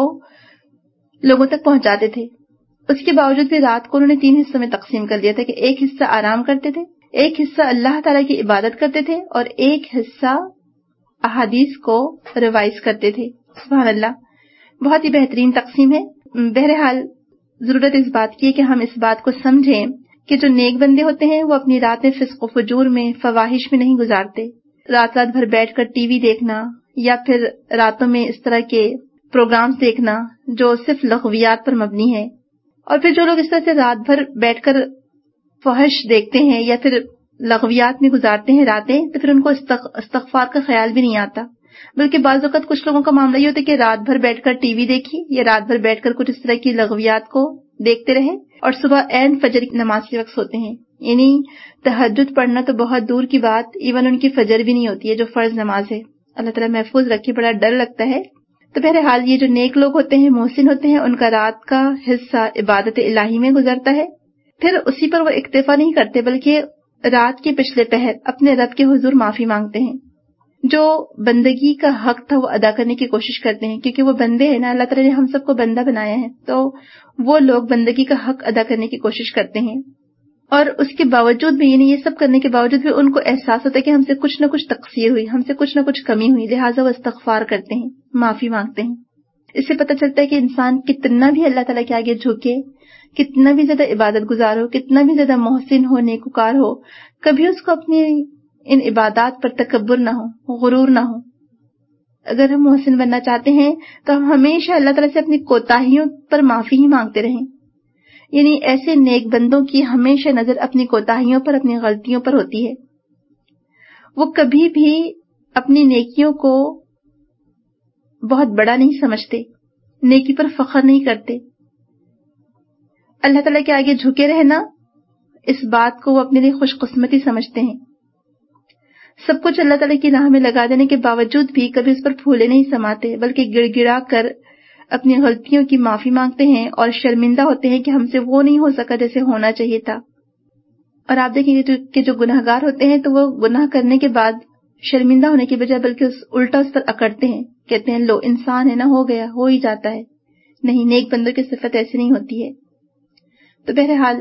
لوگوں تک پہنچاتے تھے. اس کے باوجود بھی رات کو انہوں نے تین حصوں میں تقسیم کر دیا تھا کہ ایک حصہ آرام کرتے تھے، ایک حصہ اللہ تعالیٰ کی عبادت کرتے تھے، اور ایک حصہ احادیث کو ریوائز کرتے تھے. سبحان اللہ، بہت ہی بہترین تقسیم ہے. بہرحال ضرورت اس بات کی ہے کہ ہم اس بات کو سمجھیں کہ جو نیک بندے ہوتے ہیں وہ اپنی راتیں فسق و فجور میں، فواحش میں نہیں گزارتے. رات رات بھر بیٹھ کر ٹی وی دیکھنا یا پھر راتوں میں اس طرح کے پروگرامز دیکھنا جو صرف لغویات پر مبنی ہے، اور پھر جو لوگ اس طرح سے رات بھر بیٹھ کر فحش دیکھتے ہیں یا پھر لغویات میں گزارتے ہیں راتیں، تو پھر ان کو استغفار کا خیال بھی نہیں آتا. بلکہ بعض اوقات کچھ لوگوں کا معاملہ یہ ہوتا ہے کہ رات بھر بیٹھ کر ٹی وی دیکھی یا رات بھر بیٹھ کر کچھ اس طرح کی لغویات کو دیکھتے رہے اور صبح عین فجر کی نماز کے وقت سوتے ہیں. یعنی تہجد پڑھنا تو بہت دور کی بات، ایون ان کی فجر بھی نہیں ہوتی ہے جو فرض نماز ہے. اللہ تعالیٰ محفوظ رکھے، بڑا ڈر لگتا ہے. تو بہرحال یہ جو نیک لوگ ہوتے ہیں، محسن ہوتے ہیں، ان کا رات کا حصہ عبادت الہی میں گزرتا ہے. پھر اسی پر وہ اکتفا نہیں کرتے بلکہ رات کے پچھلے پہر اپنے رب کے حضور معافی مانگتے ہیں. جو بندگی کا حق تھا وہ ادا کرنے کی کوشش کرتے ہیں، کیونکہ وہ بندے ہیں نا، اللہ تعالیٰ نے ہم سب کو بندہ بنایا ہے، تو وہ لوگ بندگی کا حق ادا کرنے کی کوشش کرتے ہیں. اور اس کے باوجود بھی، یعنی یہ سب کرنے کے باوجود بھی ان کو احساس ہوتا ہے کہ ہم سے کچھ نہ کچھ تقصیر ہوئی، ہم سے کچھ نہ کچھ کمی ہوئی، لہٰذا وہ استغفار کرتے ہیں، معافی مانگتے ہیں. اس سے پتہ چلتا ہے کہ انسان کتنا بھی اللہ تعالیٰ کے آگے جھکے، کتنا بھی زیادہ عبادت گزار ہو، کتنا بھی زیادہ محسن ہو، نیکوکار ہو، کبھی اس کو اپنی ان عبادات پر تکبر نہ ہو، غرور نہ ہو. اگر ہم محسن بننا چاہتے ہیں تو ہم ہمیشہ اللہ تعالیٰ سے اپنی کوتاہیوں پر معافی ہی مانگتے رہیں. یعنی ایسے نیک بندوں کی ہمیشہ نظر اپنی کوتاہیوں پر، اپنی غلطیوں پر ہوتی ہے. وہ کبھی بھی اپنی نیکیوں کو بہت بڑا نہیں سمجھتے، نیکی پر فخر نہیں کرتے. اللہ تعالیٰ کے آگے جھکے رہنا، اس بات کو وہ اپنے لیے خوش قسمتی سمجھتے ہیں. سب کچھ اللہ تعالیٰ کی راہ میں لگا دینے کے باوجود بھی کبھی اس پر پھولے نہیں سماتے، بلکہ گڑ گڑا کر اپنی غلطیوں کی معافی مانگتے ہیں اور شرمندہ ہوتے ہیں کہ ہم سے وہ نہیں ہو سکا جیسے ہونا چاہیے تھا. اور آپ دیکھیں گے کہ جو گناہ گار ہوتے ہیں تو وہ گناہ کرنے کے بعد شرمندہ ہونے کی بجائے بلکہ اس الٹا اس پر اکڑتے ہیں، کہتے ہیں لو انسان ہے نا، ہو گیا، ہو ہی جاتا ہے. نہیں، نیک بندوں کی صفت ایسی نہیں ہوتی ہے. تو بہرحال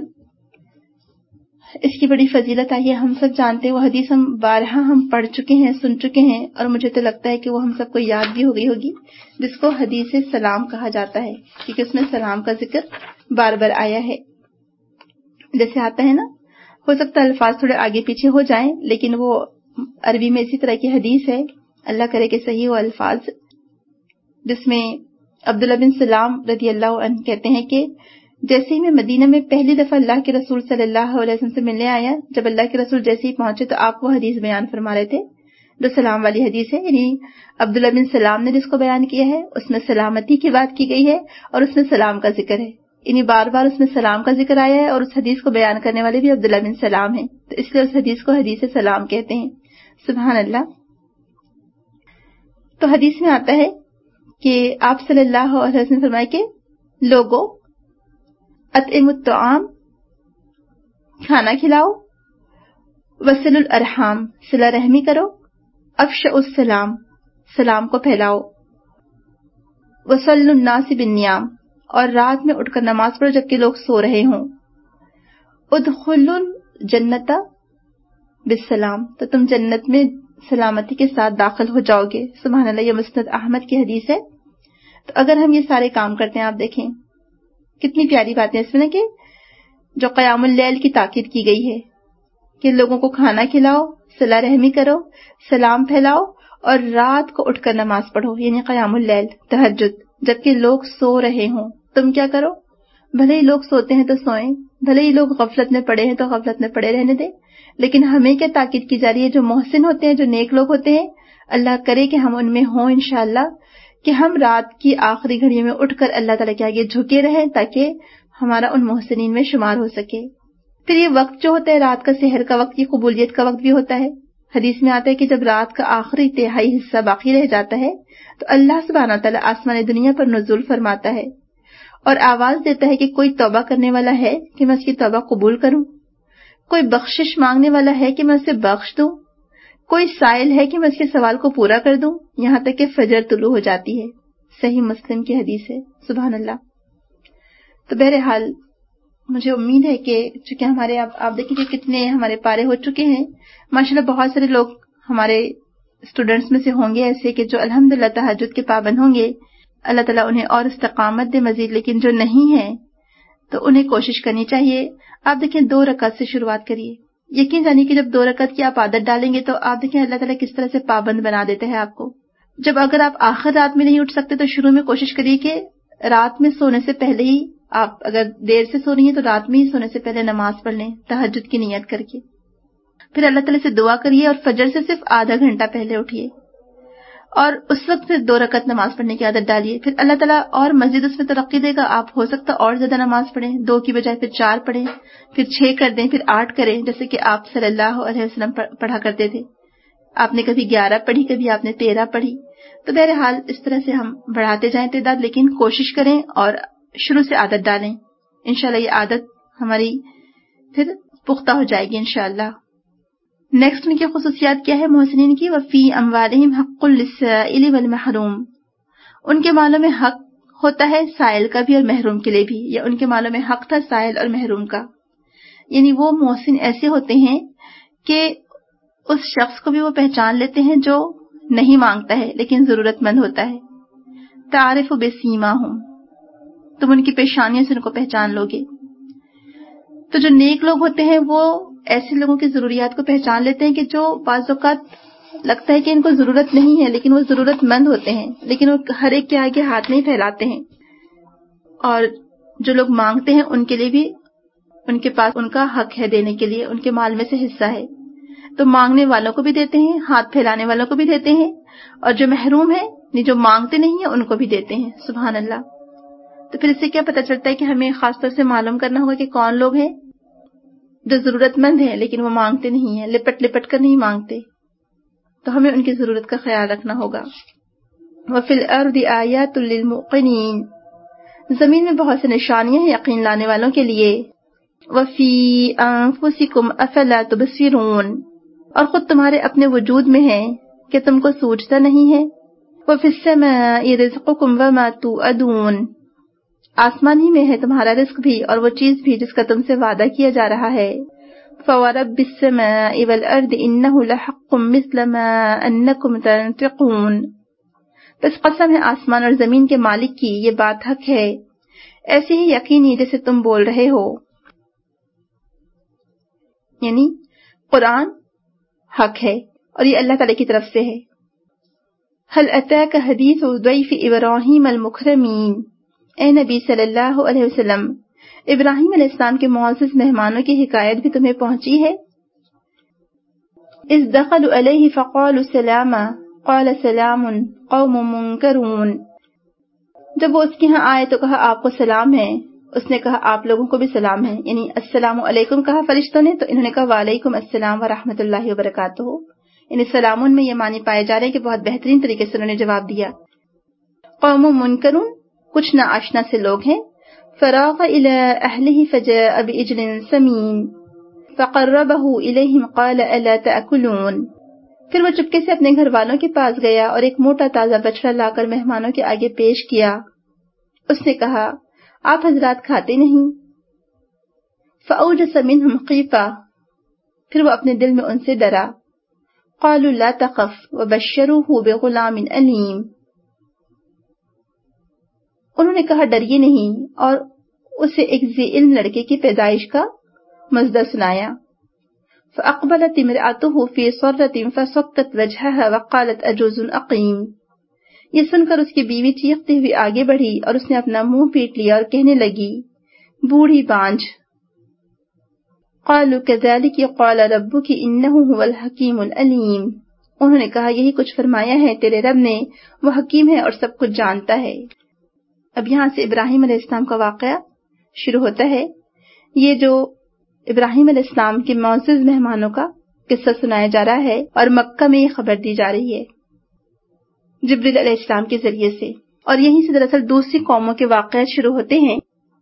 اس کی بڑی فضیلت آئی ہے، ہم سب جانتے ہیں. وہ حدیث ہم بارہا ہم پڑھ چکے ہیں، سن چکے ہیں، اور مجھے تو لگتا ہے کہ وہ ہم سب کو یاد بھی ہو گئی ہوگی، جس کو حدیث سلام کہا جاتا ہے، کیونکہ اس میں سلام کا ذکر بار بار آیا ہے. جیسے آتا ہے نا، ہو سکتا ہے الفاظ تھوڑے آگے پیچھے ہو جائیں، لیکن وہ عربی میں اسی طرح کی حدیث ہے، اللہ کرے کہ صحیح ہو الفاظ، جس میں عبداللہ بن سلام رضی اللہ عنہ کہتے ہیں کہ جیسے ہی میں مدینہ میں پہلی دفعہ اللہ کے رسول صلی اللہ علیہ وسلم سے ملنے آیا، جب اللہ کے رسول جیسے ہی پہنچے تو آپ وہ حدیث بیان فرما رہے تھے جو سلام والی حدیث ہے. یعنی عبداللہ بن سلام نے جس کو بیان کیا ہے اس میں سلامتی کی بات کی گئی ہے اور اس میں سلام کا ذکر ہے. یعنی بار بار اس میں سلام کا ذکر آیا ہے اور اس حدیث کو بیان کرنے والے بھی عبداللہ بن سلام ہیں، تو اس لیے اس حدیث کو حدیث سلام کہتے ہیں. سبحان اللہ. تو حدیث میں آتا ہے کہ آپ صلی اللہ علیہ وسلم نے فرمایا کہ لوگوں اطعموا الطعام، کھانا کھلاؤ، وصلوا الارحام، صلہ رحمی کرو، افشوا السلام، سلام کو پھیلاؤ، وصلوا الناس بالنیام، اور رات میں اٹھ کر نماز پڑھو جبکہ لوگ سو رہے ہوں، ادخلوا الجنۃ بالسلام، تو تم جنت میں سلامتی کے ساتھ داخل ہو جاؤ گے. سبحان اللہ. یہ مسند احمد کی حدیث ہے. تو اگر ہم یہ سارے کام کرتے ہیں، آپ دیکھیں کتنی پیاری باتیں اس میں، کہ جو قیام اللیل کی تاکید کی گئی ہے کہ لوگوں کو کھانا کھلاؤ، صلہ رحمی کرو، سلام پھیلاؤ اور رات کو اٹھ کر نماز پڑھو، یعنی قیام اللیل، تہجد، جبکہ لوگ سو رہے ہوں. تم کیا کرو؟ بھلے ہی لوگ سوتے ہیں تو سوئیں، بھلے ہی لوگ غفلت میں پڑے ہیں تو غفلت میں پڑے رہنے دیں، لیکن ہمیں کیا تاکید کی جا رہی ہے؟ جو محسن ہوتے ہیں، جو نیک لوگ ہوتے ہیں، اللہ کرے کہ ہم ان میں ہوں انشاءاللہ، کہ ہم رات کی آخری گھڑیوں میں اٹھ کر اللہ تعالیٰ کے آگے جھکے رہیں تاکہ ہمارا ان محسنین میں شمار ہو سکے. پھر یہ وقت جو ہوتا ہے رات کا، سحر کا وقت، یہ قبولیت کا وقت بھی ہوتا ہے. حدیث میں آتا ہے کہ جب رات کا آخری تہائی حصہ باقی رہ جاتا ہے تو اللہ سبحانہ تعالیٰ آسمان دنیا پر نزول فرماتا ہے اور آواز دیتا ہے کہ کوئی توبہ کرنے والا ہے کہ میں اس کی توبہ قبول کروں، کوئی بخشش مانگنے والا ہے کہ میں اسے بخش دوں، کوئی سائل ہے کہ میں اس کے سوال کو پورا کر دوں، یہاں تک کہ فجر طلوع ہو جاتی ہے. صحیح مسلم کی حدیث ہے. سبحان اللہ. تو بہرحال مجھے امید ہے کہ چونکہ ہمارے آپ آپ دیکھیں کہ کتنے ہمارے پارے ہو چکے ہیں ماشاءاللہ. بہت سارے لوگ ہمارے اسٹوڈنٹس میں سے ہوں گے ایسے کہ جو الحمدللہ تہجد کے پابند ہوں گے. اللہ تعالیٰ انہیں اور استقامت دے مزید. لیکن جو نہیں ہیں تو انہیں کوشش کرنی چاہیے. آپ دیکھیں دو رکعت سے شروعات کریے. یقین جانیے کہ جب دو رکعت کی آپ عادت ڈالیں گے تو آپ دیکھیں اللہ تعالیٰ کس طرح سے پابند بنا دیتا ہے آپ کو. جب اگر آپ آخر رات میں نہیں اٹھ سکتے تو شروع میں کوشش کریے کہ رات میں سونے سے پہلے ہی، آپ اگر دیر سے سو رہی ہیں تو رات میں ہی سونے سے پہلے نماز پڑھ لیں تہجد کی نیت کر کے. پھر اللہ تعالیٰ سے دعا کریے اور فجر سے صرف آدھا گھنٹہ پہلے اٹھیے اور اس وقت پھر دو رکعت نماز پڑھنے کی عادت ڈالیے. پھر اللہ تعالیٰ اور مزید اس میں ترقی دے گا. آپ ہو سکتا اور زیادہ نماز پڑھیں، دو کی بجائے پھر چار پڑھیں، پھر چھ کر دیں، پھر آٹھ کریں، جیسے کہ آپ صلی اللہ علیہ وسلم پڑھا کرتے تھے. آپ نے کبھی گیارہ پڑھی، کبھی آپ نے تیرہ پڑھی. تو بہرحال اس طرح سے ہم بڑھاتے جائیں تعداد، لیکن کوشش کریں اور شروع سے عادت ڈالیں. انشاءاللہ یہ عادت ہماری پھر پختہ ہو جائے گی انشاءاللہ. نیکسٹ ان کی خصوصیات کیا ہے محسنین کی؟ وفی اموالہم حق للسائل والمحروم. ان کے مالوں میں حق ہوتا ہے سائل کا بھی اور محروم کے لیے بھی، یا ان کے مالوں میں حق تھا سائل اور محروم کا. یعنی وہ محسن ایسے ہوتے ہیں کہ اس شخص کو بھی وہ پہچان لیتے ہیں جو نہیں مانگتا ہے لیکن ضرورت مند ہوتا ہے. تعارف بسیماہم، تم ان کی پیشانیوں سے ان کو پہچان لو گے. تو جو نیک لوگ ہوتے ہیں وہ ایسے لوگوں کی ضروریات کو پہچان لیتے ہیں کہ جو بعض اوقات لگتا ہے کہ ان کو ضرورت نہیں ہے لیکن وہ ضرورت مند ہوتے ہیں، لیکن وہ ہر ایک کے آگے ہاتھ نہیں پھیلاتے ہیں. اور جو لوگ مانگتے ہیں ان کے لیے بھی ان کے پاس ان کا حق ہے دینے کے لیے، ان کے مال میں سے حصہ ہے. تو مانگنے والوں کو بھی دیتے ہیں، ہاتھ پھیلانے والوں کو بھی دیتے ہیں، اور جو محروم ہیں جو مانگتے نہیں ہیں ان کو بھی دیتے ہیں. سبحان اللہ. تو پھر اس سے کیا پتہ چلتا ہے کہ ہمیں خاص طور سے معلوم کرنا ہوگا کہ کون لوگ ہیں جو ضرورت مند ہیں لیکن وہ مانگتے نہیں ہیں، لپٹ لپٹ کر نہیں مانگتے. تو ہمیں ان کی ضرورت کا خیال رکھنا ہوگا. وَفِي الْأَرْضِ آيَاتٌ لِّلْمُوقِنِينَ، زمین میں بہت سے نشانیاں ہیں یقین لانے والوں کے لیے. وَفِي أَنفُسِكُمْ أَفَلَا تُبْصِرُونَ، اور خود تمہارے اپنے وجود میں ہے کہ تم کو سوچتا نہیں ہے. وَفِي السَّمَاءِ رِزْقُكُمْ وَمَا تُوعَدُونَ، آسمان ہی میں ہے تمہارا رزق بھی اور وہ چیز بھی جس کا تم سے وعدہ کیا جا رہا ہے. فَوَرَبِّ السَّمَاءِ وَالْأَرْضِ إِنَّهُ لَحَقٌّ مِثْلَ مَا أَنَّكُمْ تَنطِقُونَ، بس قسم ہے آسمان اور زمین کے مالک کی، یہ بات حق ہے ایسی ہی یقینی جیسے تم بول رہے ہو. یعنی قرآن حق ہے اور یہ اللہ تعالی کی طرف سے ہے. هل أتاك حدیث ضیف ابراہیم المکرمین، اے نبی صلی اللہ علیہ وسلم، ابراہیم علیہ السلام کے معزز مہمانوں کی حکایت بھی تمہیں پہنچی ہے. اذ دخلوا علیہ فقالوا سلاما قال سلام قوم منکرون، جب وہ اس کے ہاں آئے تو کہا آپ کو سلام ہے، اس نے کہا آپ لوگوں کو بھی سلام ہے. یعنی السلام علیکم کہا فرشتوں نے تو انہوں نے کہا وعلیکم السلام ورحمۃ اللہ وبرکاتہ. یعنی سلامون میں یہ معنی پائے جا رہے ہیں کہ بہت بہترین طریقے سے انہوں نے جواب دیا. قوم منکرون، کچھ نا آشنا سے لوگ ہیں. فراغ الی اہلہ فجاء بعجل سمین فقربہ الیہم قال الا تأکلون، پھر وہ چپکے سے اپنے گھر والوں کے پاس گیا اور ایک موٹا تازہ بچڑا لا کر مہمانوں کے آگے پیش کیا. اس نے کہا آپ حضرات کھاتے نہیں. فأوجس منہم خیفہ، پھر وہ اپنے دل میں ان سے ڈرا. قالوا لا تخف وبشروہ بغلام علیم، انہوں نے کہا ڈریے نہیں اور اسے ایک ذی علم لڑکے کی پیدائش کا مزدہ سنایا. فأقبلت امرأته في صرة فصكت وجهها وقالت أجوز أقيم، یہ سن کر اس کی بیوی چیختی ہوئی آگے بڑھی اور اس نے اپنا منہ پیٹ لیا اور کہنے لگی بوڑھی بانجھ. قالوا كذلك قال ربك إنه هو الحكيم العليم، انہوں نے کہا یہی کچھ فرمایا ہے تیرے رب نے، وہ حکیم ہے اور سب کچھ جانتا ہے. اب یہاں سے ابراہیم علیہ السلام کا واقعہ شروع ہوتا ہے. یہ جو ابراہیم علیہ السلام کے معزز مہمانوں کا قصہ سنایا جا رہا ہے اور مکہ میں یہ خبر دی جا رہی ہے جبریل علیہ السلام کے ذریعے سے، اور یہیں سے دراصل دوسری قوموں کے واقعات شروع ہوتے ہیں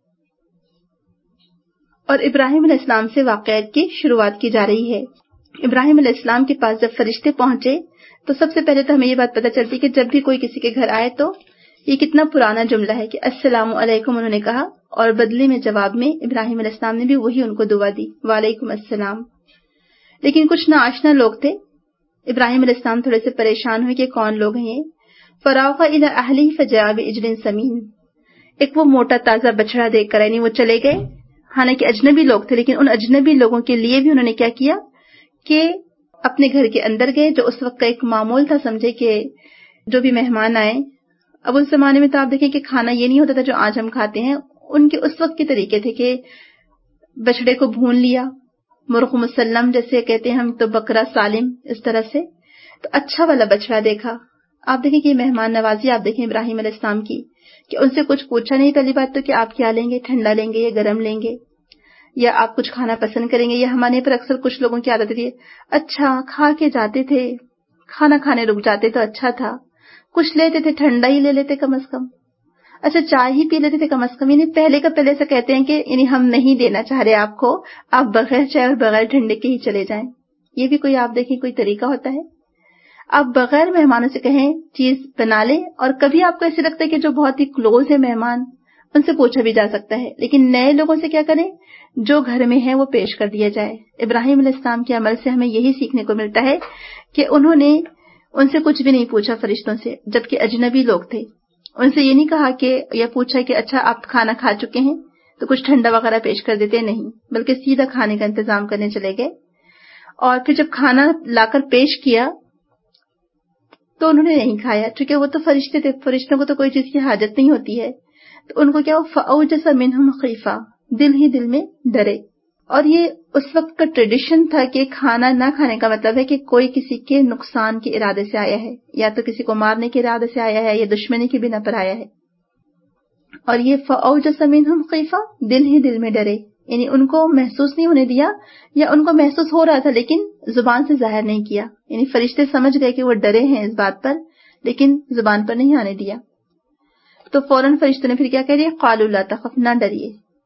اور ابراہیم علیہ السلام سے واقعات کی شروعات کی جا رہی ہے. ابراہیم علیہ السلام کے پاس جب فرشتے پہنچے تو سب سے پہلے تو ہمیں یہ بات پتہ چلتی کہ جب بھی کوئی کسی کے گھر آئے تو یہ کتنا پرانا جملہ ہے کہ السلام علیکم انہوں نے کہا، اور بدلے میں جواب میں ابراہیم علیہ السلام نے بھی وہی ان کو دعا دی وعلیکم السلام. لیکن کچھ نا آشنا لوگ تھے. ابراہیم علیہ السلام تھوڑے سے پریشان ہوئے کہ کون لوگ ہیں. فراغ الی اہلہ فجاء بعجل سمین، ایک وہ موٹا تازہ بچڑا دیکھ کر یعنی وہ چلے گئے. حالانکہ اجنبی لوگ تھے لیکن ان اجنبی لوگوں کے لیے بھی انہوں نے کیا کیا کہ اپنے گھر کے اندر گئے، جو اس وقت کا ایک معمول تھا. سمجھے کہ جو بھی مہمان آئے، اب اس زمانے میں تو آپ دیکھیں کہ کھانا یہ نہیں ہوتا تھا جو آج ہم کھاتے ہیں، ان کے اس وقت کے طریقے تھے کہ بچڑے کو بھون لیا، مرغ مسلم جیسے کہتے ہیں ہم تو بکرا سالم، اس طرح سے. تو اچھا والا بچڑا دیکھا. آپ دیکھیں کہ مہمان نوازی آپ دیکھیں ابراہیم علیہ السلام کی کہ ان سے کچھ پوچھا نہیں. پہلی بات تو کہ آپ کیا لیں گے، ٹھنڈا لیں گے یا گرم لیں گے، یا آپ کچھ کھانا پسند کریں گے. یا ہمارے پر اکثر کچھ لوگوں کی عادت تھی اچھا کھا کے جاتے تھے، کھانا کھانے رک جاتے تو اچھا تھا، کچھ لیتے تھے ٹھنڈا ہی لے لیتے کم از کم، اچھا چائے ہی پی لیتے تھے کم از کم. یعنی پہلے کا پہلے سے کہتے ہیں کہ یعنی ہم نہیں دینا چاہ رہے آپ کو، آپ بغیر چائے اور بغیر ٹھنڈے کے ہی چلے جائیں. یہ بھی کوئی آپ دیکھیں کوئی طریقہ ہوتا ہے. آپ بغیر مہمانوں سے کہیں چیز بنا لیں، اور کبھی آپ کو ایسے لگتا ہے کہ جو بہت ہی کلوز ہے مہمان ان سے پوچھا بھی جا سکتا ہے، لیکن نئے لوگوں سے کیا کریں، جو گھر میں ہے وہ پیش کر دیا جائے. ابراہیم علیہ السلام کے عمل سے ہمیں یہی سیکھنے کو ملتا ہے کہ انہوں نے ان سے کچھ بھی نہیں پوچھا فرشتوں سے، جبکہ اجنبی لوگ تھے. ان سے یہ نہیں کہا کہ یا پوچھا کہ اچھا آپ کھانا کھا چکے ہیں تو کچھ ٹھنڈا وغیرہ پیش کر دیتے، نہیں بلکہ سیدھا کھانے کا انتظام کرنے چلے گئے. اور پھر جب کھانا لا کر پیش کیا تو انہوں نے نہیں کھایا، چونکہ وہ تو فرشتے تھے، فرشتوں کو تو کوئی چیز کی حاجت نہیں ہوتی ہے. تو ان کو کیا ہوا، فَأَوْجَسَ مِنْهُمْ خِیفَةً، دل ہی دل میں ڈرے. اور یہ اس وقت کا ٹریڈیشن تھا کہ کھانا نہ کھانے کا مطلب ہے کہ کوئی کسی کے نقصان کے ارادے سے آیا ہے، یا تو کسی کو مارنے کے ارادے سے آیا ہے، یا دشمنی کی بنا پر آیا ہے. اور یہ فَأَوْجَسَ مِنْهُمْ خِیفَةً، دل ہی دل میں ڈرے، یعنی ان کو محسوس نہیں ہونے دیا، یا ان کو محسوس ہو رہا تھا لیکن زبان سے ظاہر نہیں کیا. یعنی فرشتے سمجھ گئے کہ وہ ڈرے ہیں اس بات پر، لیکن زبان پر نہیں آنے دیا. تو فوراً فرشتوں نے پھر کیا کہہ دیا، قالوا لا تخف، نہ ڈریے،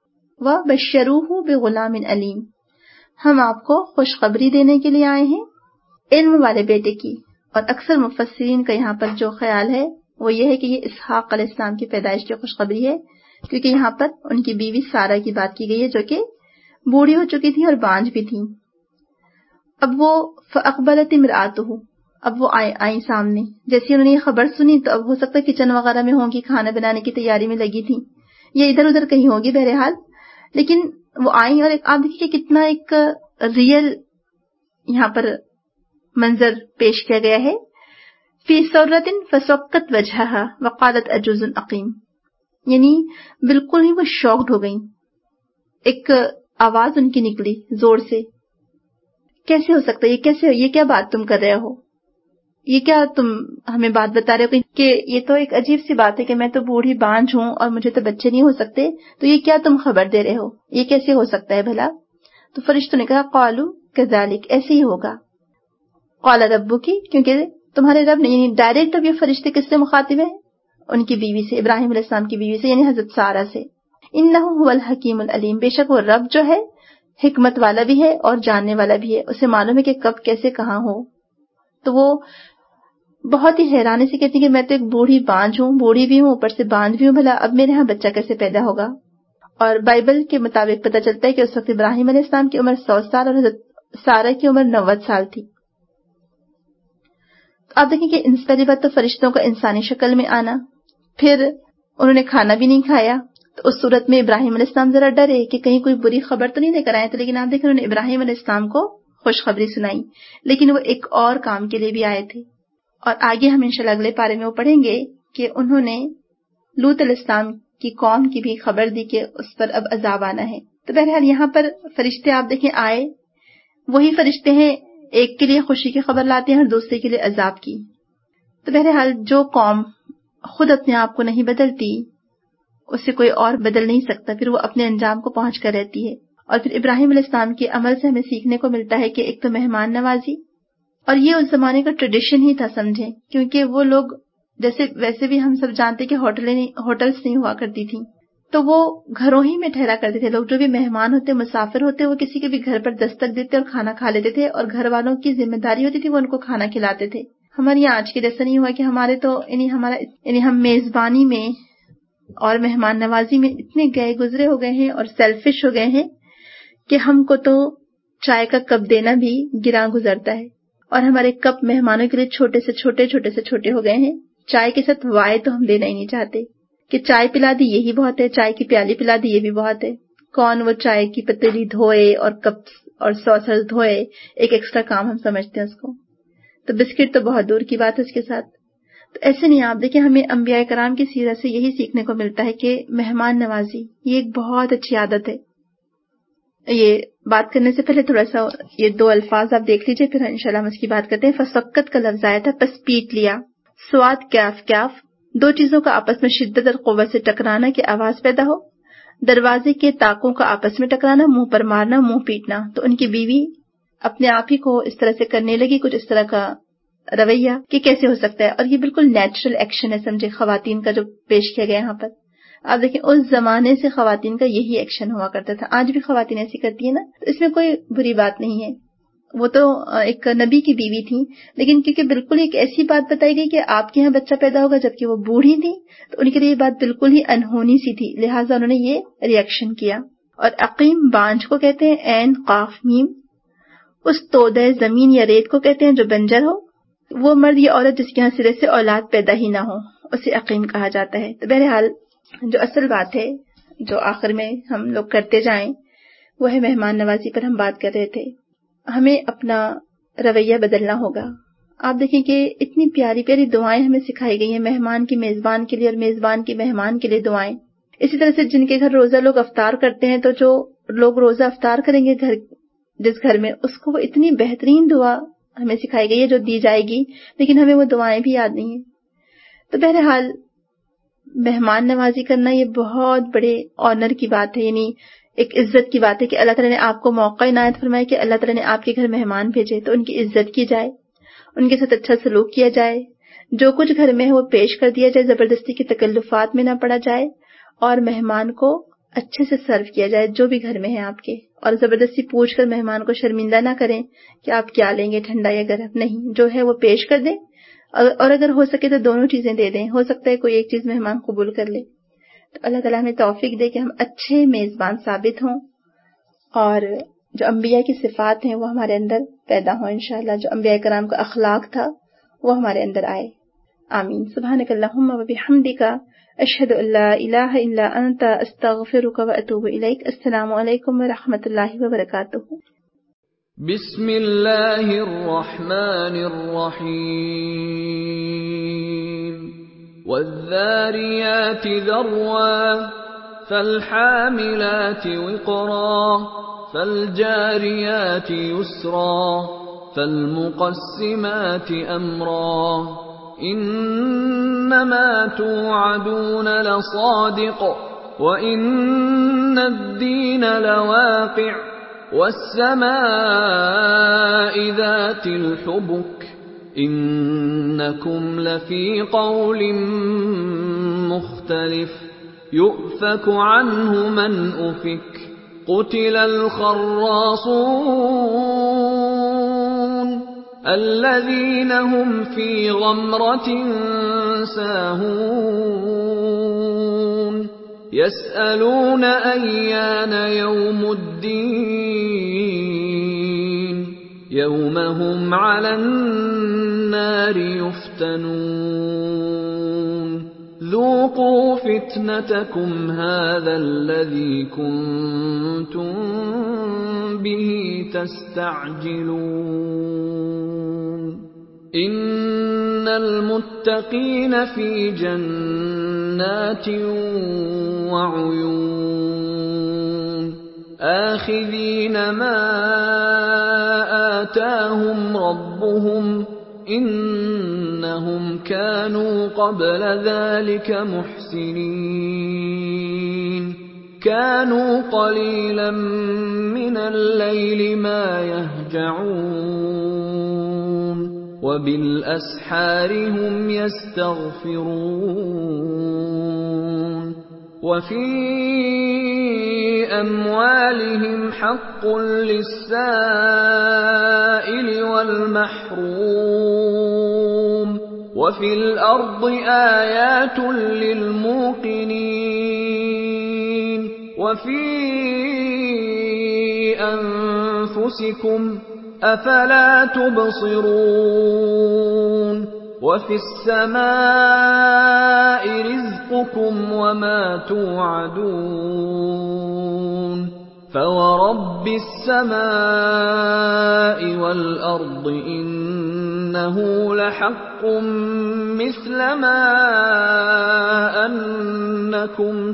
وبشروہ بغلام علیم، ہم آپ کو خوشخبری دینے کے لیے آئے ہیں علم والے بیٹے کی. اور اکثر مفسرین کا یہاں پر جو خیال ہے وہ یہ ہے کہ یہ اسحاق علیہ السلام کی پیدائش کی خوشخبری ہے، کیونکہ یہاں پر ان کی بیوی سارہ کی بات کی گئی ہے جو کہ بوڑھی ہو چکی تھی اور بانجھ بھی تھی. اب وہ فاقبلت امرأتہ، اب وہ آئی آئی سامنے. جیسے انہوں نے یہ خبر سنی تو اب ہو سکتا ہے کچن وغیرہ میں ہوں گی، کھانا بنانے کی تیاری میں لگی تھی، یہ ادھر ادھر کہیں ہوگی بہرحال. لیکن وہ آئیں اور ایک آپ دیکھیے کہ کتنا ایک ریئل یہاں پر منظر پیش کیا گیا ہے. فی سرۃ فسقت وجہہا وقالت عجوز عقیم، یعنی بالکل ہی وہ شاکڈ ہو گئیں. ایک آواز ان کی نکلی زور سے، کیسے ہو سکتا ہے، یہ کیسے، یہ کیا بات تم کر رہے ہو، یہ کیا تم ہمیں بات بتا رہے ہو کہ یہ تو ایک عجیب سی بات ہے کہ میں تو بوڑھی بانجھ ہوں اور مجھے تو بچے نہیں ہو سکتے، تو یہ کیا تم خبر دے رہے ہو، یہ کیسے ہو سکتا ہے بھلا. تو فرشتوں نے کہا قالوا کذالک، ایسے ہی ہوگا. قال ربک، کیونکہ تمہارے رب نے، یعنی ڈائریکٹ اب یہ فرشتے کس سے مخاطب ہیں، ان کی بیوی سے، ابراہیم علیہ السلام کی بیوی سے، یعنی حضرت سارہ سے. انہ هو الحکیم العلیم، بے شک وہ رب جو ہے حکمت والا بھی ہے اور جاننے والا بھی ہے، اسے معلوم ہے کہ کب کیسے کہاں ہو. تو وہ بہت ہی حیرانی سے کہتی کہ میں تو ایک بوڑھی بانجھ ہوں، بوڑھی بھی ہوں، اوپر سے بانجھ بھی ہوں، بھلا اب میرے ہاں بچہ کیسے پیدا ہوگا. اور بائبل کے مطابق پتہ چلتا ہے کہ اس وقت ابراہیم علیہ السلام کی عمر سو سال اور حضرت سارہ کی عمر نوے سال تھی. آپ دیکھیں کہ ان پہلی بات تو فرشتوں کا انسانی شکل میں آنا، پھر انہوں نے کھانا بھی نہیں کھایا. تو اس صورت میں ابراہیم علیہ السلام ذرا ڈرے کہ کہیں کوئی بری خبر تو نہیں لے کر آئے تھے. لیکن آپ دیکھیں انہوں نے ابراہیم علیہ السلام کو خوشخبری سنائی، لیکن وہ ایک اور کام کے لیے بھی آئے تھے. اور آگے ہم انشاءاللہ اگلے پارے میں وہ پڑھیں گے کہ انہوں نے لوط علیہ السلام کی قوم کی بھی خبر دی کہ اس پر اب عذاب آنا ہے. تو بہرحال یہاں پر فرشتے آپ دیکھیں آئے، وہی فرشتے ہیں، ایک کے لیے خوشی کی خبر لاتے ہیں اور دوسرے کے لیے عذاب کی. تو بہرحال جو قوم خود اپنے آپ کو نہیں بدلتی اسے کوئی اور بدل نہیں سکتا، پھر وہ اپنے انجام کو پہنچ کر رہتی ہے. اور پھر ابراہیم علیہ السلام کے عمل سے ہمیں سیکھنے کو ملتا ہے کہ ایک تو مہمان نوازی، اور یہ اس زمانے کا ٹریڈیشن ہی تھا سمجھیں، کیونکہ وہ لوگ جیسے ویسے بھی ہم سب جانتے کہ ہوٹلیں ہوٹلس نہیں ہوا کرتی تھیں، تو وہ گھروں ہی میں ٹھہرا کرتے تھے. لوگ جو بھی مہمان ہوتے، مسافر ہوتے، وہ کسی کے بھی گھر پر دستک دیتے اور کھانا کھا لیتے تھے، اور گھر والوں کی ذمہ داری ہوتی تھی وہ ان کو کھانا کھلاتے تھے. ہمارے یہاں آج کے جیسا نہیں ہوا کہ ہمارے تو یعنی ہمارا یعنی ہم میزبانی میں اور مہمان نوازی میں اتنے گئے گزرے ہو گئے ہیں اور سیلفش ہو گئے ہیں کہ ہم کو تو چائے کا کپ دینا بھی گراں گزرتا ہے، اور ہمارے کپ مہمانوں کے لیے چھوٹے سے چھوٹے چھوٹے سے چھوٹے ہو گئے ہیں. چائے کے ساتھ وائے تو ہم دینا ہی نہیں چاہتے کہ چائے پلا دی یہی بہت ہے، چائے کی پیالی پلا دی یہ بھی بہت ہے. کون وہ چائے کی پتیلی دھوئے اور کپ اور سوسر دھوئے، ایک ایکسٹرا کام ہم سمجھتے ہیں اس کو. تو بسکٹ تو بہت دور کی بات ہے اس کے ساتھ. تو ایسے نہیں، آپ دیکھیں ہمیں انبیاء کرام کی سیرت سے یہی سیکھنے کو ملتا ہے کہ مہمان نوازی یہ ایک بہت اچھی عادت ہے. یہ بات کرنے سے پہلے تھوڑا سا یہ دو الفاظ آپ دیکھ لیجئے، پھر انشاءاللہ ہم اس کی بات کرتے ہیں. فسقت کا لفظ آیا تھا، پس پیٹ لیا. سواد کیاف کیاف، دو چیزوں کا آپس میں شدت اور قوت سے ٹکرانا کہ آواز پیدا ہو. دروازے کے تاکوں کا آپس میں ٹکرانا، منہ پر مارنا، منہ پیٹنا. تو ان کی بیوی اپنے آپ ہی کو اس طرح سے کرنے لگی، کچھ اس طرح کا رویہ کہ کیسے ہو سکتا ہے. اور یہ بالکل نیچرل ایکشن ہے سمجھے خواتین کا جو پیش کیا گیا یہاں پر. آپ دیکھیں اس زمانے سے خواتین کا یہی ایکشن ہوا کرتا تھا، آج بھی خواتین ایسی کرتی ہیں نا، تو اس میں کوئی بری بات نہیں ہے. وہ تو ایک نبی کی بیوی تھی، لیکن کیونکہ بالکل ایک ایسی بات بتائی گئی کہ آپ کے یہاں بچہ پیدا ہوگا جبکہ وہ بوڑھی تھی، تو ان کے لیے یہ بات بالکل ہی انہونی سی تھی، لہٰذا انہوں نے یہ ریئیکشن کیا. اور عقیم بانجھ کو کہتے ہیں، عین قاف میم. اس تودہ زمین یا ریت کو کہتے ہیں جو بنجر ہو. وہ مرد یا عورت جس کے یہاں سرے سے اولاد پیدا ہی نہ ہو اسے عقیم کہا جاتا ہے. تو بہرحال جو اصل بات ہے جو آخر میں ہم لوگ کرتے جائیں وہ ہے مہمان نوازی پر ہم بات کر رہے تھے. ہمیں اپنا رویہ بدلنا ہوگا. آپ دیکھیں کہ اتنی پیاری پیاری دعائیں ہمیں سکھائی گئی ہیں مہمان کی میزبان کے لیے اور میزبان کی مہمان کے لیے دعائیں. اسی طرح سے جن کے گھر روزہ لوگ افطار کرتے ہیں تو جو لوگ روزہ افطار کریں گے گھر جس گھر میں اس کو وہ اتنی بہترین دعا ہمیں سکھائی گئی ہے جو دی جائے گی، لیکن ہمیں وہ دعائیں بھی یاد نہیں ہیں. تو بہرحال مہمان نوازی کرنا یہ بہت بڑے آنر کی بات ہے، یعنی ایک عزت کی بات ہے کہ اللہ تعالیٰ نے آپ کو موقع عنایت فرمایا کہ اللہ تعالیٰ نے آپ کے گھر مہمان بھیجے تو ان کی عزت کی جائے، ان کے ساتھ اچھا سلوک کیا جائے، جو کچھ گھر میں ہے وہ پیش کر دیا جائے، زبردستی کے تکلفات میں نہ پڑا جائے اور مہمان کو اچھے سے سرو کیا جائے جو بھی گھر میں ہے آپ کے. اور زبردستی پوچھ کر مہمان کو شرمندہ نہ کریں کہ آپ کیا لیں گے، ٹھنڈا یا گرم، نہیں، جو ہے وہ پیش کر دیں اور اگر ہو سکے تو دونوں چیزیں دے دیں. ہو سکتا ہے کوئی ایک چیز مہمان قبول کر لے. تو اللہ تعالیٰ ہمیں توفیق دے کہ ہم اچھے میزبان ثابت ہوں اور جو انبیاء کی صفات ہیں وہ ہمارے اندر پیدا ہوں انشاءاللہ. جو انبیاء کرام کا اخلاق تھا وہ ہمارے اندر آئے. آمین. سبحانک اللہم و بحمدک اشہد ان لا الہ الا انت استغفرک و اتوب الیک. السلام علیکم و رحمۃ اللہ وبرکاتہ. بسم اللہ الرحمن الرحیم. والذاریات ذروا فالحاملات وقرا فالجاریات یسرا فالمقسمات امرا انما توعدون لصادق وان الدین لواقع والسماء ذات الحبك انکم لفی قول مختلف یؤفک عنہ من افک قتل الخراصون الذین هم فی غمرة ساہون یسألون ایان یوم الدین یوم هم علی النار یفتنون ذوقوا فتنتکم هذا الذی کنتم به تستعجلون ان المتقین فی جنات وعیون آخذین ما آتاهم ربهم انہم كانوا قبل ذلك محسنین كانوا قلیلا من اللیل ما یہجعون وبالاسحار هم یستغفرون وفي أموالهم حق للسائل والمحروم وفي الأرض آيات للموقنين وفي أنفسكم أفلا تبصرون وفي السماء رزقكم وما توعدون فورب السماء والأرض إنه لحق مثل ما أنكم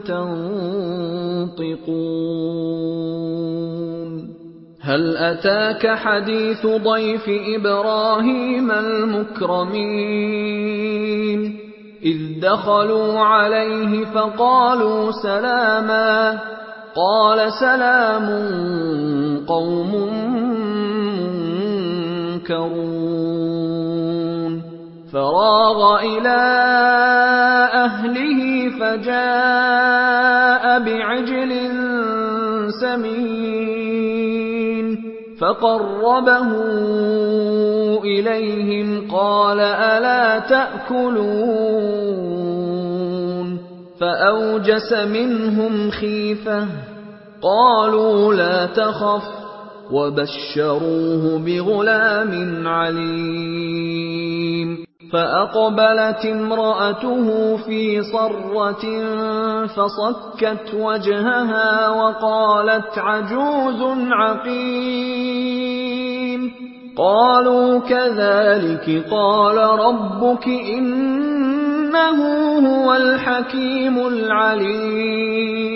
تنطقون هل أتاك حديث ضيف إبراهيم المكرمين إذ دخلوا عليه فقالوا سلاما قال سلام قوم منكرون فراغ إلى أهله فجاء بعجل سمين فقربه إليهم قال ألا تأكلون فأوجس منهم خيفة قالوا لا تخف وبشروه بغلام عليم فأقبلت امرأته في صرة فصكت وجهها وقالت عجوز عقيم قالوا كذلك قال ربك إنه هو الحكيم العليم